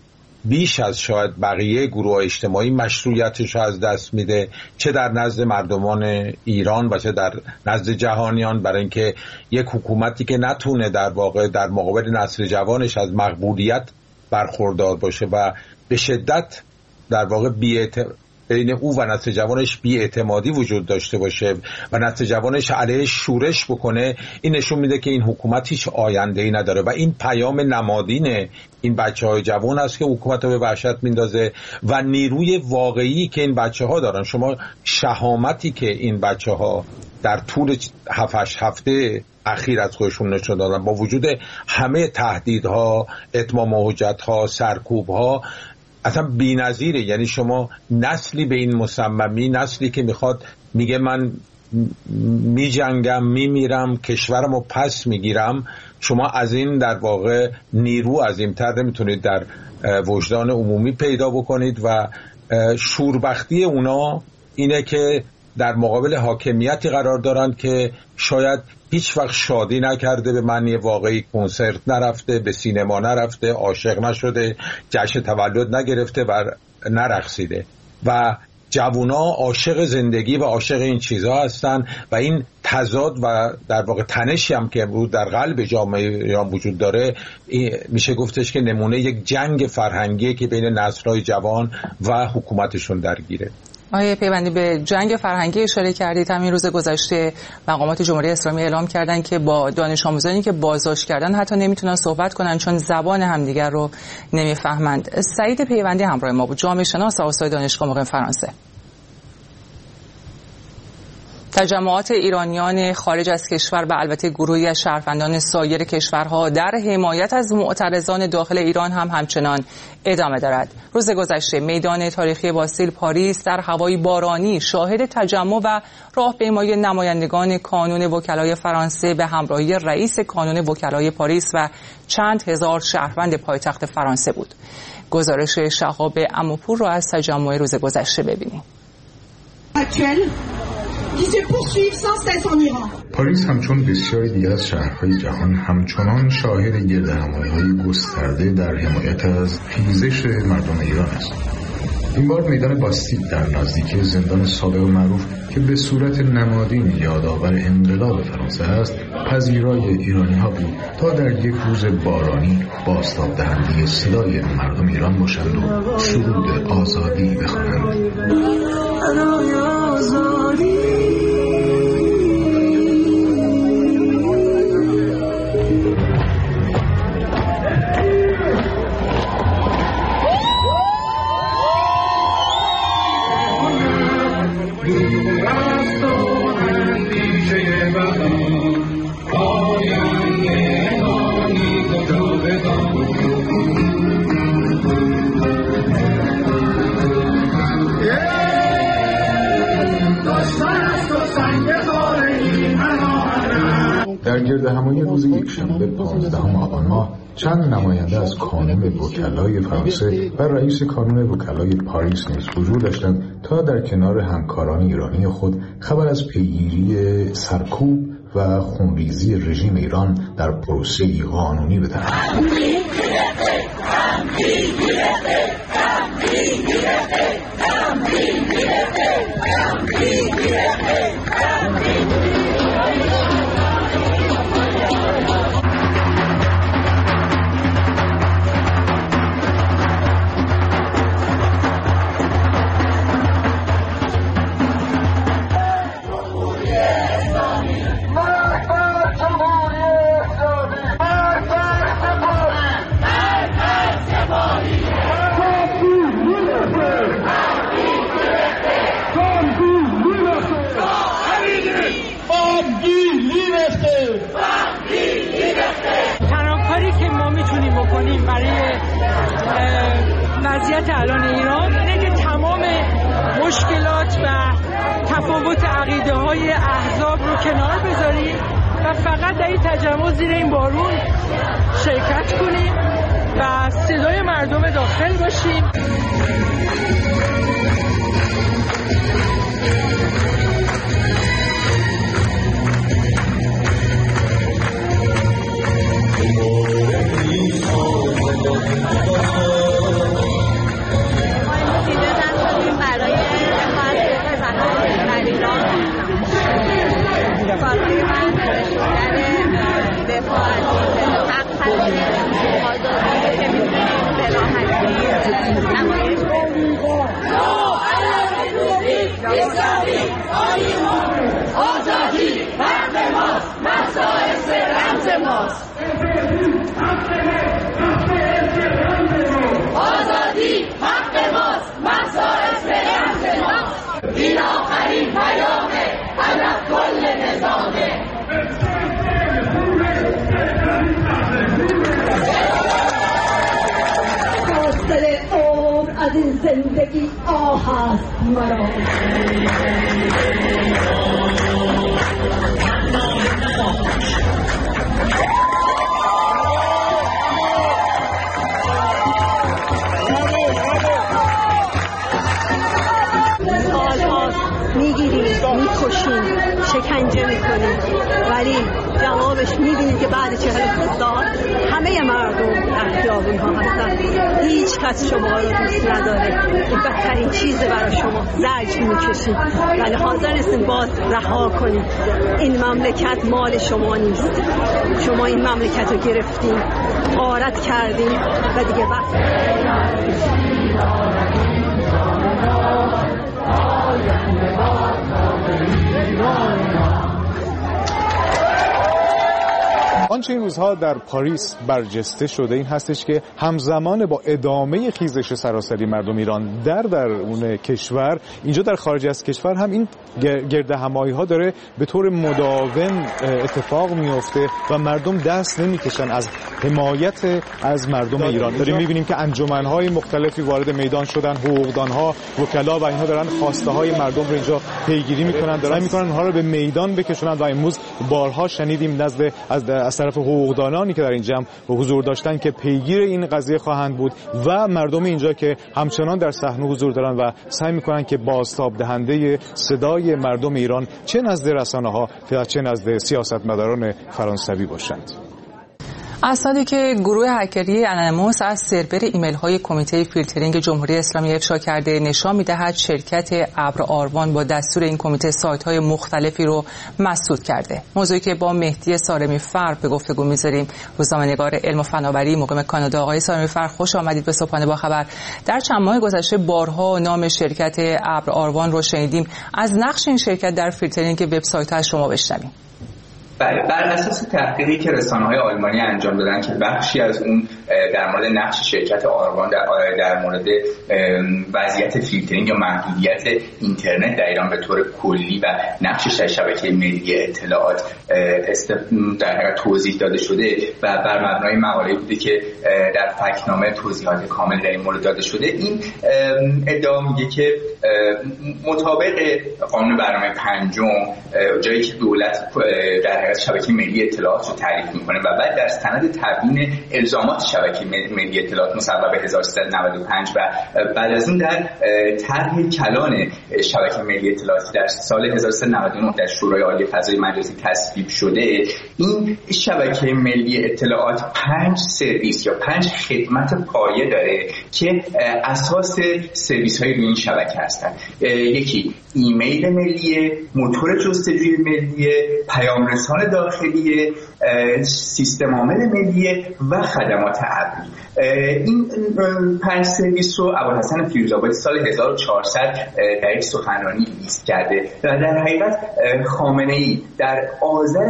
بیش از شاید بقیه گروه اجتماعی مشروعیتش از دست میده، چه در نزد مردمان ایران و چه در نزد جهانیان، برای اینکه یک حکومتی که نتونه در واقع در مقابل نسل جوانش از مقبولیت برخوردار باشه و به شدت در واقع بین او و نسل جوانش بی‌اعتمادی وجود داشته باشه و نسل جوانش علیه شورش بکنه، این نشون میده که این حکومت هیچ آینده‌ای نداره و این پیام نمادین این بچه‌های جوان است که حکومت رو به وحشت میندازه و نیروی واقعی که این بچه‌ها دارن. شما شهامتی که این بچه‌ها در طول 7-8 هفته اخیر از خودشون نشون دادن با وجود همه تهدیدها، اتمام حجت‌ها، سرکوب‌ها، اصلا بی‌نظیره. یعنی شما نسلی به این مصممی، نسلی که میگه من میجنگم، میمیرم، کشورمو پس میگیرم، شما از این در واقع نیرو عظیم‌تر نمیتونید در وجدان عمومی پیدا بکنید و شوربختی اونا اینه که در مقابل حاکمیتی قرار دارن که شاید هیچ وقت شادی نکرده، به معنی واقعی کنسرت نرفته، به سینما نرفته، عاشق نشده، جشن تولد نگرفته و نرقصیده و جوونا عاشق زندگی و عاشق این چیزها هستن و این تضاد و در واقع تنشی هم که امروز در قلب جامعه ایران وجود داره، میشه گفتش که نمونه یک جنگ فرهنگی که بین نسل‌های جوان و حکومتشون درگیره. آقای پیوندی به جنگ فرهنگی اشاره کردید. همین روز گذشته مقامات جمهوری اسلامی اعلام کردن که با دانش آموزانی که بازداشت کردن حتی نمیتونن صحبت کنن چون زبان همدیگر رو نمیفهمند. سعید پیوندی همراه ما بود، جامعه شناس استاد دانشگاه مقیم فرانسه. تجمعات ایرانیان خارج از کشور و البته گروهی از شهروندان سایر کشورها در حمایت از معترضان داخل ایران هم همچنان ادامه دارد. روز گذشته میدان تاریخی باستیل پاریس در هوای بارانی شاهد تجمع و راهپیمایی نمایندگان کانون وکلای فرانسه به همراهی رئیس کانون وکلای پاریس و چند هزار شهروند پایتخت فرانسه بود. گزارش شهاب عموپور را از تجمع روز گذشته ببینید. پاریس همچون بسیاری دیگر از شهرهای جهان همچنان شاهد گردهمایی‌های گسترده در حمایت از خیزش مردم ایران است. این بار میدان باستیل در نزدیکی زندان سابق معروف که به صورت نمادین یادآور انقلاب فرانسه است، پذیرای ایرانی‌ها بود تا در یک روز بارانی بازتاب دهنده صدای مردم ایران باشند و شهود آزادی بخوانند. در گردهمایی روز یکشنبه 15 آبان ماه چند نماینده از کانون وکلای فرانسه و رئیس کانون وکلای پاریس نیز حضور داشتند تا در کنار همکاران ایرانی خود خبر از پیگیری سرکوب و خونریزی رژیم ایران در پروسه‌ای قانونی بدهند. وضعیت الان ایران اینه که تمام مشکلات و تفاوت عقیده های احزاب رو کنار بذاریم و فقط در این تجمع زیر این بارون شرکت کنیم و صدای مردم داخل باشیم. اسلامی آیمان آزادی حق ماست مسائل رمز ماست آزادی حق ماست مسائل رمز ماست این آخرین پیامه هدف کل نظامه حاصل عمر از این زندگی آه است مرا میگیریم میکشیم شکنجه میکنیم ولی جوابش میبینید که بعد 40 سال همه مردم در خیابون ها هستن هیچ کس شما رو دوست نداره این بدترین چیزه برای شما زجر میکشید ولی حاضر نیستیم باز رها کنیم این مملکت مال شما نیست شما این مملکت رو گرفتیم غارت کردیم و دیگه وقت آنچه این روزها در پاریس برجسته شده این هستش که همزمان با ادامه خیزش سراسری مردم ایران در درون کشور اینجا در خارج از کشور هم این گردهمایی ها داره به طور مداوم اتفاق میفته و مردم دست نمیکشن از حمایت از مردم ایران. داریم میبینیم که انجمن‌های مختلفی وارد میدان شدن، حقوقدان‌ها، وکلا و اینها دارن خواسته های مردم رو اینجا پیگیری میکنن، دارن میکنن اونها رو به میدان بکشونن و امروز بارها شنیدیم از طرف حقوقدانانی که در این جمع حضور داشتن که پیگیر این قضیه خواهند بود و مردم اینجا که همچنان در صحنه حضور دارن و سعی میکنن که بازتاب دهنده صدای مردم ایران چه نزد رسانه‌ها و چه نزد سیاستمداران فرانسوی باشند. اسنادی که گروه هکری انونیموس از سرور ایمیل های کمیته فیلترینگ جمهوری اسلامی افشا کرده نشان می‌دهد شرکت ابر آروان با دستور این کمیته سایت های مختلفی رو مسدود کرده. موضوعی که با مهدی سارمی فر به گفتگو می‌ذاریم. روزنامه‌نگار علم و فناوری مقیم کانادا آقای سارمی فر، خوش آمدید به صبحانه با خبر. در چند ماه گذشته بارها نام شرکت ابر آروان رو شنیدیم. از نقش این شرکت در فیلترینگ وبسایت‌ها شما بشنویم. بر اساس تحقیقی که رسانه‌های آلمانی انجام دادن که بخشی از اون در مورد نقش شرکت آروان در مورد وضعیت فیلترینگ یا محدودیت اینترنت در ایران به طور کلی و نقشش در شبکه ملی اطلاعات در حقیقت توضیح داده شده و بر مبنای مقاله‌ای بوده که در فکت‌نامه توضیحات کامل در این مورد داده شده. این ادعا میگه که مطابق قانون برنامه پنجم جایی که دولت در شبکه ملی اطلاعات رو تعریف میکنه و بعد در سند تبیین الزامات شبکه ملی اطلاعات مصوبه 1395 و بعد از اون در طرح کلان شبکه ملی اطلاعات در سال 1399 در شورای عالی فضای مجازی تصویب شده، این شبکه ملی اطلاعات 5 سرویس یا 5 خدمت پایه داره که اساس سرویس های روی این شبکه هستن. یکی ایمیل ملی، موتور جستجوی ملی، پیام رسان داخلی، سیستم عامل ملی و خدمات ابری. این 5 سرویس رو ابوالحسن فیروزآبادی سال 1400 در یک سخنرانی لیست کرده و در حقیقت خامنه‌ای در آذر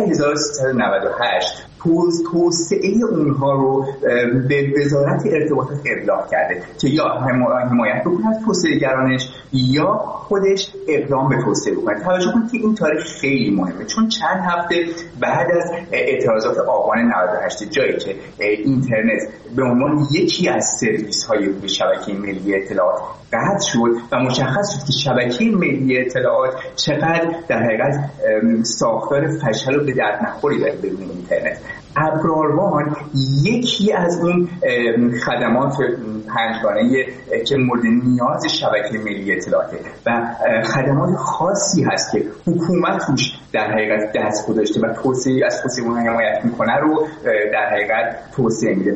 1398 توسعه اونها رو به وزارت ارتباطات ابلاغ کرده که یا حمایت بکنه از توسعه گرانش یا خودش اقدام به توسعه بکنه. توجه کنید که این تاریخ خیلی مهمه چون چند هفته بعد از اعتراضات آبان 98 جایی که اینترنت به عنوان یکی از سرویس های روی شبکه ملی اطلاعات قطع شد و مشخص شد که شبکه ملی اطلاعات چقدر در حقیقت ساختار فشل و به درد نخوری داره بدون اینترنت. ابر آروان یکی از اون خدمات پنجگانه که مورد نیاز شبکه ملی اطلاعاته و خدمات خاصی هست که حکومت روش در حقیقت دست گذاشته و توسعه از توسعه اون حمایت میکنه رو در حقیقت توسعه میده. بعد از این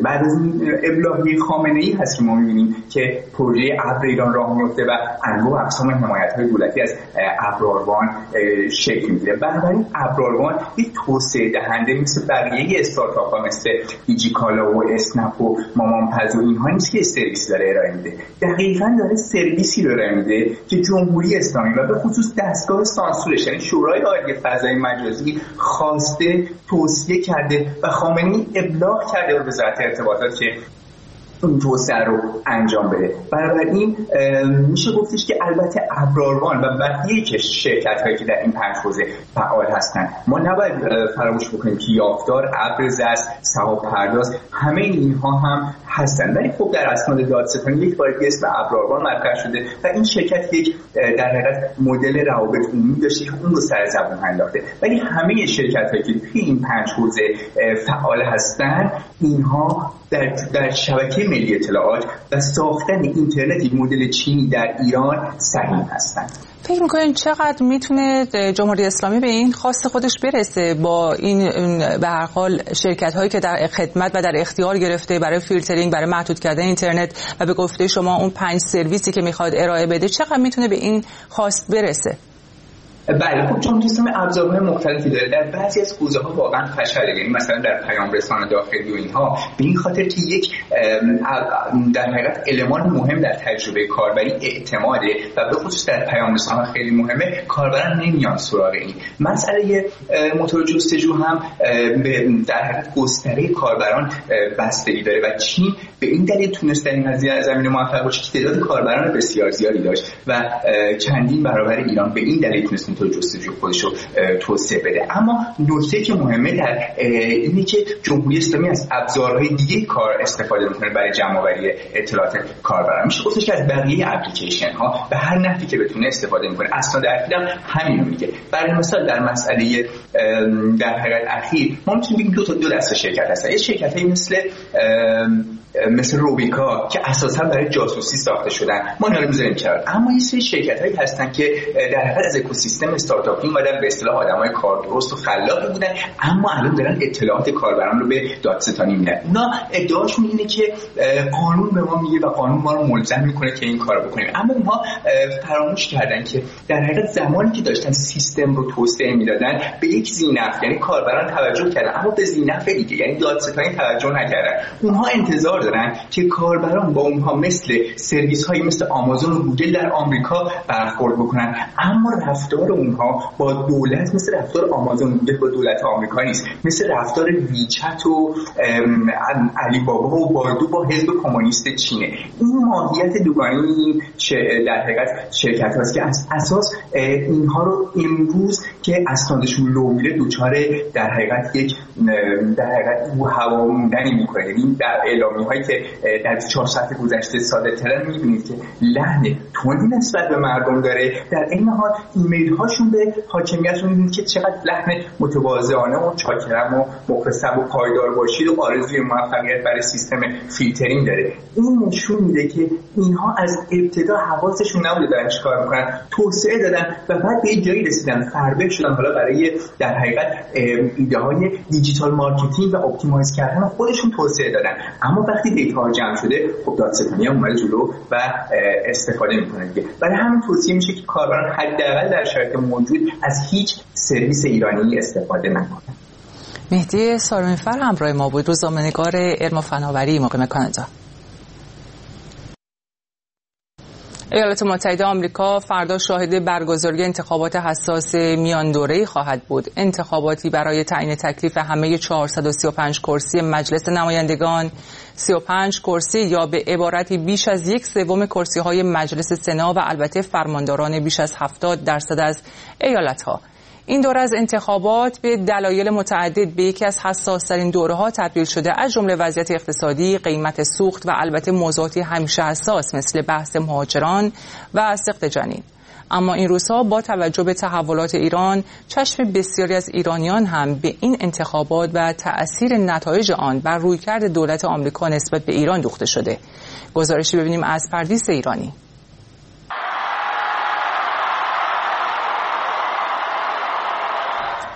ابلاغی خامنه‌ای هست که ما می‌بینیم که پروژه ابر ایران راه میفته و انواع اقسام حمایت‌های دولتی از ابراروان شکل می‌گیره. بنابراین ابراروان یک توسعه دهنده مثل بقیه استارتاپ‌ها مثل ایجیکالا و اسنپ و مامانپز و اینها نیست که سرویس داره ارائه میده. دقیقاً داره سرویسی رو ارائه میده که جمهوری اسلامی و به خصوص دستگاه سانسورش یعنی شورای عالی فضای مجازی خواسته توصیه کرده و خامنه‌ای ابلاغ کرده به وزارت ارتباطات که این توسعه رو انجام بده. بنابراین میشه گفتش که البته ابراروان و بقیه شرکت‌هایی که در این 5 حوزه فعال هستن ما نباید فراموش بکنیم که یافدار، ابرزست، سهام پرداز همه اینها هم هستن. ولی خب در اسناد دادستانی یک بار اسم ابراروان مطرح شده و این شرکت یک در حقیقت مدل روابط عمومی داشته که اون رو سر زبون انداخته. ولی همه شرکت‌هایی که توی این 5 حوزه فعال هستن اینها در شبکه ملی اطلاعات و ساختن اینترنتی مدل چینی در ایران سهیم هستند. فکر می‌کنین چقدر میتونه جمهوری اسلامی به این خواست خودش برسه با این به هر حال شرکت‌هایی که در خدمت و در اختیار گرفته برای فیلترینگ، برای محدود کردن اینترنت و به گفته شما اون 5 سرویسی که میخواد ارائه بده، چقدر میتونه به این خواست برسه؟ بله خب چون جسم ابزارهای مختلفی داره. در بعضی از حوزه‌ها واقعا فشله، یعنی مثلا در پیام رسان داخلی و اینها به این خاطر که یک در حقیقت المان مهم در تجربه کاربری اعتماده و به خصوص در پیام رسان خیلی مهمه، کاربران نمیان سراغ این. مسئله موتور جستجو هم در حقیقت گستره کاربران بستگی داره و چین به این دلیل تونست در این زمینه موفق باشه که تعداد کاربران بسیار زیادی داشت و چندین برابر ایران به این دلیل تونست موتور جستجوی خودش رو توسعه بده. اما نکته که مهمه در اینه که جمهوری اسلامی از ابزارهای دیگه کار استفاده میکنه برای جمع‌آوری اطلاعات کاربران. میشه گفتش که از بقیه اپلیکیشن ها به هر نحوی که بتونه استفاده میکنه. اسناد اخیرم همین رو میگه. برای مثال در مسئله در حقیقت اخیر ما میتونیم بگیم دو دسته شرکت هستن. یه شرکتایی مثل روبیکا که اساسا برای جاسوسی ساخته شدن، ما اینا رو میذاریم کنار. اما یه سری شرکتایی هستن که در حقیقت از اکوسیستم استارتاپی اومدن، به اصطلاح آدمای کاردرست و خلاقی بودن، اما الان دارن اطلاعات کاربران رو به دادستانی میدن. اونا ادعاشون اینه که قانون به ما میگه و قانون ما رو ملزم میکنه که این کارو بکنیم، اما اونها فراموش کردن که در حقیقت زمانی که داشتن سیستم رو توسعه میدادن به یک زینف، یعنی کاربران توجه کردن اما به زینف دیگه، یعنی دادستانی توجه نکردن. اونها انتظار دارن که کاربران با اونها مثل سرویس‌هایی مثل آمازون و گوگل در آمریکا برخورد بکنن، اما رفتار اونها با دولت مثل رفتار آمازون و گوگل با دولت آمریکا نیست، مثل رفتار ویچت و علی بابا و بایدو با حزب کمونیست چینه. این ماهیت دوگانه در حقیقت شرکت هاست که از اساس اینها رو امروز که اسنادشون لو میره دوچار در حقیقت یک در حقیقت هوا موندنی میکنه. یعنی در اعلامیه‌هایی که در 4 ساعت گذشته صادر کردن می‌بینید که لحن تندی نسبت به مردم داره، در این حال ایمیل هاشون به حاکمیتشون می‌بینید که چقدر لحن متواضعانه و چاکرم و مختصر و پایدار باشید و آرزوی موفقیت برای سیستم فیلترینگ داره. این نشون میده که اینها از ابتدا حواسشون نبوده دارن چیکار می‌کنن، توسعه دادن و بعد به جایی رسیدن فربه شدن حالا برای در حقیقت ایده‌های دیجیتال مارکتینگ و اپتیمایز کردن خودشون توسعه دادن. اما وقتی دیتا جمع شده خب دادستانی هم اومده جلو و استفاده میکنه دیگه. برای همین توصیه میشه که کاربران حداقل در شرایط موجود از هیچ سرویس ایرانی استفاده نکنن. مهدی سارمی‌فر همراه ما بود، روزنامه‌نگار علم و فناوری مقیم کانادا. ایالات متحده آمریکا فردا شاهد برگزاری انتخابات حساس میان دوره‌ای خواهد بود. انتخاباتی برای تعیین تکلیف همه 435 کرسی مجلس نمایندگان، 35 کرسی یا به عبارتی بیش از 1/3 کرسی‌های مجلس سنا و البته فرمانداران بیش از 70% از ایالت‌ها. این دوره از انتخابات به دلایل متعدد به یکی از حساس‌ترین دوره‌ها تبدیل شده، از جمله وضعیت اقتصادی، قیمت سوخت و البته موضوعاتی همیشه حساس مثل بحث مهاجران و سقط جنین. اما این روزها با توجه به تحولات ایران، چشم بسیاری از ایرانیان هم به این انتخابات و تأثیر نتایج آن بر رویکرد دولت آمریکا نسبت به ایران دوخته شده. گزارشی ببینیم از پردیس ایرانی.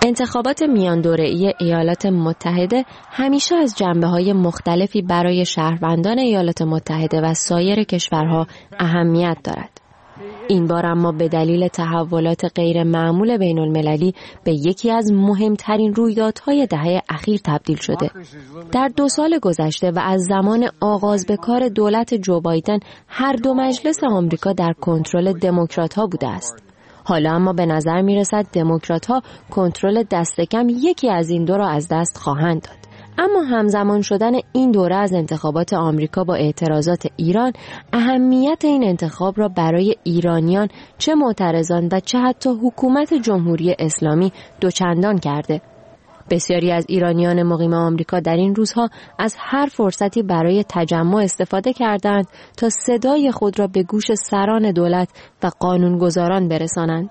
انتخابات میان دوره‌ای ایالات متحده همیشه از جنبه‌های مختلفی برای شهروندان ایالات متحده و سایر کشورها اهمیت دارد. این بار اما به دلیل تحولات غیر معمول بین المللی به یکی از مهمترین رویدادهای دهه اخیر تبدیل شده. در 2 سال گذشته و از زمان آغاز به کار دولت جو بایدن هر دو مجلس آمریکا در کنترل دموکرات‌ها بوده است. حالا اما به نظر می‌رسد دموکرات‌ها کنترل دست کم یکی از این دو را از دست خواهند داد. اما همزمان شدن این دوره از انتخابات آمریکا با اعتراضات ایران اهمیت این انتخاب را برای ایرانیان چه معترضان و چه حتی حکومت جمهوری اسلامی دوچندان کرده. بسیاری از ایرانیان مقیم آمریکا در این روزها از هر فرصتی برای تجمع استفاده کردند تا صدای خود را به گوش سران دولت و قانونگذاران برسانند.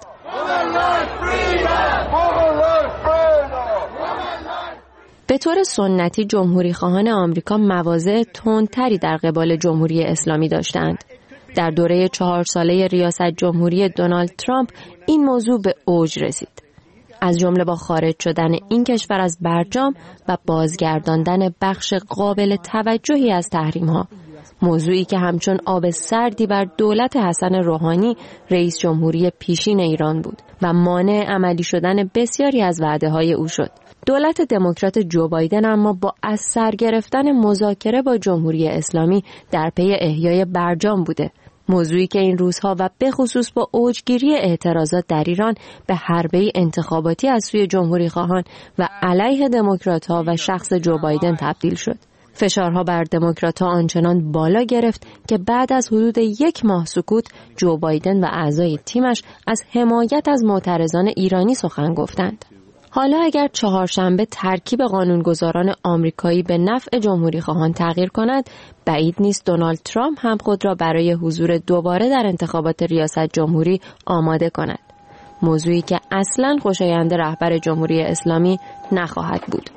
به طور سنتی جمهوری خواهان آمریکا مواضع تندتری در قبال جمهوری اسلامی داشتند. در دوره 4 ساله ریاست جمهوری دونالد ترامپ این موضوع به اوج رسید. از جمله با خارج شدن این کشور از برجام و بازگرداندن بخش قابل توجهی از تحریم‌ها، موضوعی که همچون آب سردی بر دولت حسن روحانی رئیس جمهوری پیشین ایران بود و مانع عملی شدن بسیاری از وعده‌های او شد. دولت دموکرات جو بایدن اما با از سر گرفتن مذاکره با جمهوری اسلامی در پی احیای برجام بوده، موضوعی که این روزها و به خصوص با اوجگیری اعتراضات در ایران به حربه انتخاباتی از سوی جمهوری خواهان و علیه دموکرات‌ها و شخص جو بایدن تبدیل شد. فشارها بر دموکرات‌ها آنچنان بالا گرفت که بعد از حدود 1 ماه سکوت جو بایدن و اعضای تیمش از حمایت از معترضان ایرانی سخن گفتند. حالا اگر چهارشنبه ترکیب قانونگذاران آمریکایی به نفع جمهوری خواهان تغییر کند، بعید نیست دونالد ترامپ هم خود را برای حضور دوباره در انتخابات ریاست جمهوری آماده کند. موضوعی که اصلاً خوشایند رهبر جمهوری اسلامی نخواهد بود.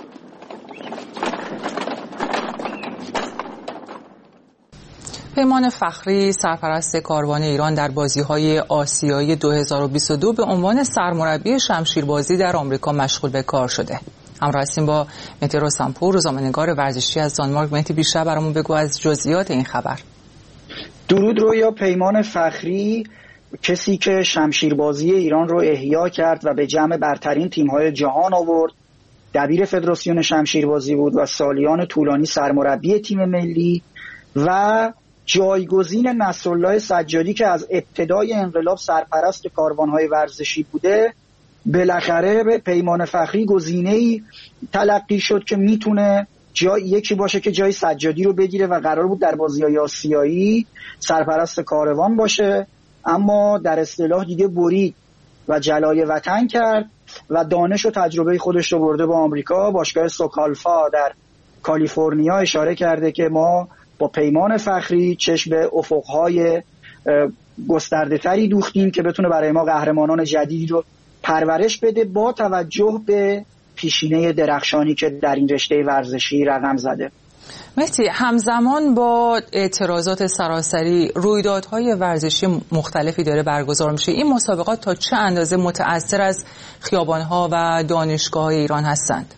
پیمان فخری سرپرست کاروان ایران در بازی‌های آسیایی 2022 به عنوان سرمربی شمشیربازی در آمریکا مشغول به کار شده. همراه هستیم با مهدی رستمپور، روزنامه‌نگار ورزشی از دانمارک. مهدی بیشتر برامون بگو از جزئیات این خبر. درود رویا. پیمان فخری، کسی که شمشیربازی ایران رو احیا کرد و به جمع برترین تیم‌های جهان آورد، دبیر فدراسیون شمشیربازی بود و سالیان طولانی سرمربی تیم ملی و جایگزین نصرالله سجادی که از ابتدای انقلاب سرپرست کاروان‌های ورزشی بوده، بالاخره به پیمان فخری گزینه‌ای تلقی شد که میتونه یکی باشه که جای سجادی رو بگیره و قرار بود در بازی‌های آسیایی سرپرست کاروان باشه، اما در اصطلاح دیگه برید و جلای وطن کرد و دانش و تجربه خودش رو برده با آمریکا. باشگاه سوکالفا در کالیفرنیا اشاره کرده که ما با پیمان فخری چشم به افقهای گسترده تری دوختیم که بتونه برای ما قهرمانان جدیدی رو پرورش بده با توجه به پیشینه درخشانی که در این رشته ورزشی رقم زده. مهدی، همزمان با اعتراضات سراسری رویدادهای ورزشی مختلفی داره برگزار میشه. این مسابقات تا چه اندازه متأثر از خیابانها و دانشگاه‌های ایران هستند؟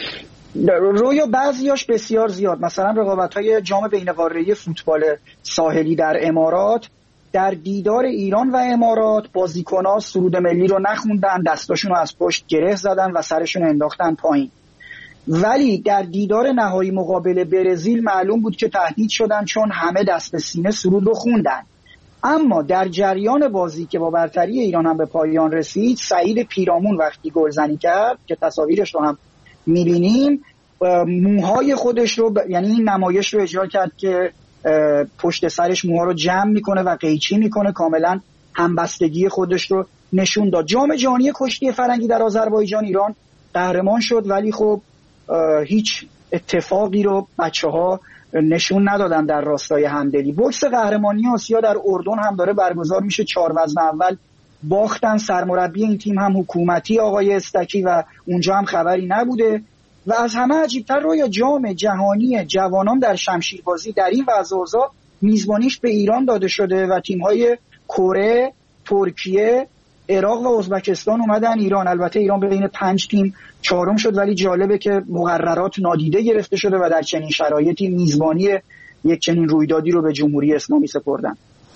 رویا بعضیاش بسیار زیاد. مثلا رقابت‌های جام بین‌قاره‌ای فوتبال ساحلی در امارات، در دیدار ایران و امارات بازیکن‌ها سرود ملی رو نخوندن، دستاشون رو از پشت گره زدن و سرشون انداختن پایین. ولی در دیدار نهایی مقابل برزیل معلوم بود که تهدید شدن چون همه دست به سینه سرود رو خوندن. اما در جریان بازی که با برتری ایران هم به پایان رسید، سعید پیرامون وقتی گلزنی کرد که تصاویرش رو هم می‌بینیم، موهای خودش رو یعنی این نمایش رو اجرا کرد که پشت سرش موها رو جمع میکنه و قیچی میکنه، کاملا همبستگی خودش رو نشون داد. جام جهانی کشتی فرنگی در آذربایجان ایران قهرمان شد، ولی خب هیچ اتفاقی رو بچه‌ها نشون ندادن در راستای همدلی. بوکس قهرمانی آسیا در اردن هم داره برگزار میشه. 4 وزن اول باختن. سرمربی این تیم هم حکومتی آقای استکی و اونجا هم خبری نبوده. و از همه عجیب‌تر رویا جام جهانی جوانان در شمشیربازی در این وضع و اوضاع میزبانیش به ایران داده شده و تیم‌های کره، ترکیه، عراق و ازبکستان اومدن ایران. البته ایران بین 5 تیم 4م شد، ولی جالبه که مقررات نادیده گرفته شده و در چنین شرایطی میزبانی یک چنین رویدادی رو به جمهوری اسلامی سپردن.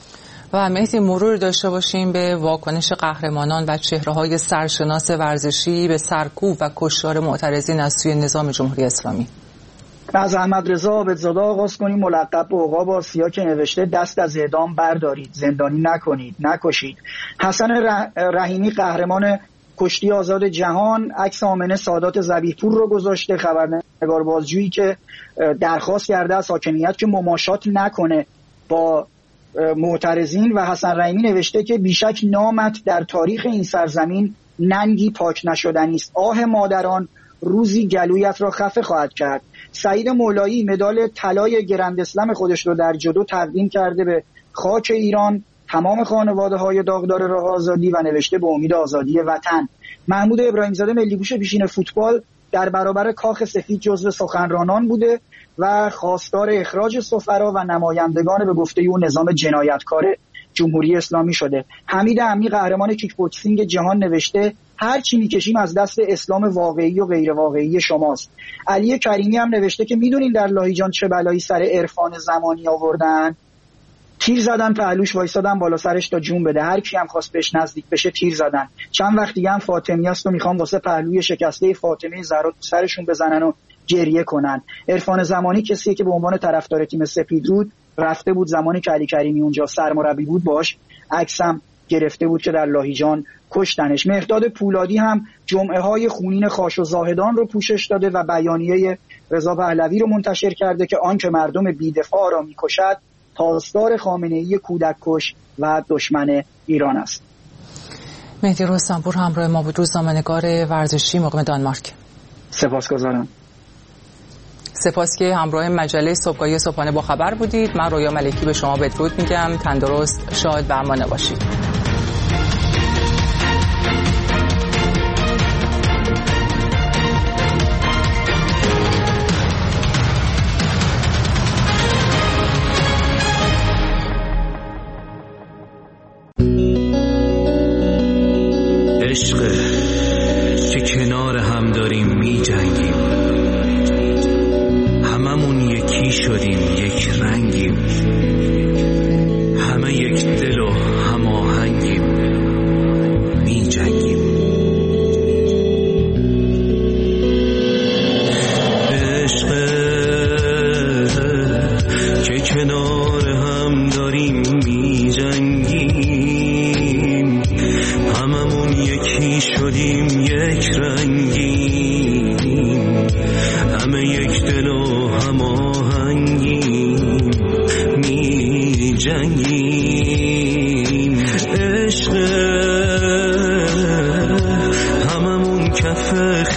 و مهدی مرور داشته باشیم به واکنش قهرمانان و چهره‌های سرشناس ورزشی به سرکوب و کشتار معترضین از سوی نظام جمهوری اسلامی. از احمد رضا عابدزاده آغاز کنیم، ملقب به عقاب آسیا، که نوشته دست از اعدام بردارید، زندانی نکنید، نکشید. حسن رحیمی قهرمان کشتی آزاد جهان عکس آمنه سادات ذبیح‌پور رو گذاشته، خبرنگار بازجویی که درخواست کرده از حاکمیت که مماشات نکنه با معترضین. و حسن رحیمی نوشته که بیشک نامت در تاریخ این سرزمین ننگی پاک نشدنی است، آه مادران روزی گلویت را خفه خواهد کرد. سعید مولایی مدال طلای گرند اسلم خودش رو در جودو تقدیم کرده به خاک ایران، تمام خانواده‌های داغدار راه آزادی، و نوشته به امید آزادی وطن. محمود ابراهیمزاده ملی‌گوش پیشین فوتبال در برابر کاخ سفید جزو سخنرانان بوده و خواستار اخراج سفرا و نمایندگان به گفته او نظام جنایتکار جمهوری اسلامی شده. حمید عمی قهرمان کیک بوکسینگ جهان نوشته هر چی میکشیم از دست اسلام واقعی و غیر واقعی شماست. علی کریمی هم نوشته که میدونین در لاهیجان چه بلایی سر عرفان زمانی آوردن؟ تیر زدن پهلوش، وایسادن بالا سرش تا جون بده، هر کی هم خواست بهش نزدیک بشه تیر زدن. چند وقت دیگه هم فاطمی است و میخوام واسه پهلوی شکسته فاطمه زهرا سرشون بزنن و گریه کنن. عرفان زمانی کسیه که به عنوان طرفدار تیم سپیدرود رفته بود زمانی که علی کریمی اونجا سرمربی بود، باش عکسم گرفته بود که در لاهیجان کشتنش. مهرداد پولادی هم جمعه های خونین خاش و زاهدان رو پوشش داده و بیانیه رضا پهلوی رو منتشر کرده که آن که مردم بی‌دفاع را میکشد پاسدار خامنه‌ای کودک کش و دشمن ایران است. مهدی رستمپور همراه ما بود، روزنامه‌نگار ورزشی مقیم دانمارک. سپاسگزارم. سپاس که همراه مجله صبحگاهی صبحانه با خبر بودید. من رویا ملکی به شما بدرود میگم. تندرست، شاد و امان باشید. عشق که کنار هم داریم می جنگیم، هممون یکی شدیم، یک رنگیم، همه یک دل و هماهنگیم، می جنگیم. عشق که کنار هم داریم می جنگیم، هممون یکی شدیم، یک رنگیم، همه یک دل و هماهنگیم، می جنگیم. عشق هممون کف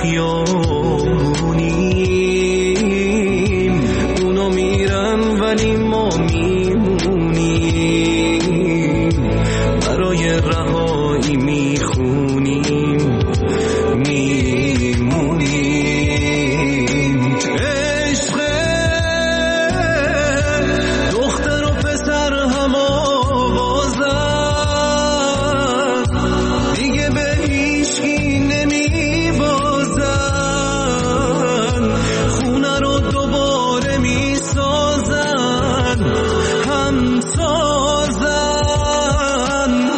خیابونیم، اونا میرن ولی ما میمونیم، برای رهایی میخونیم، میمونیم. عشق دختر و پسر هم آوازن، دیگه به هیچکی نمیبازن، خونه رو دوباره میسازن، هم سازن.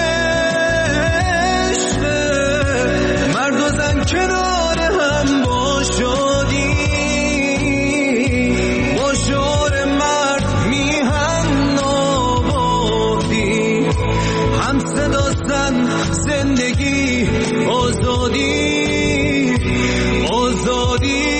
عشق مرد و زن کنار هم با شادی، با شعار مرد میهن آبادی، هم صدا زن، زندگی، آزادی، آزادی.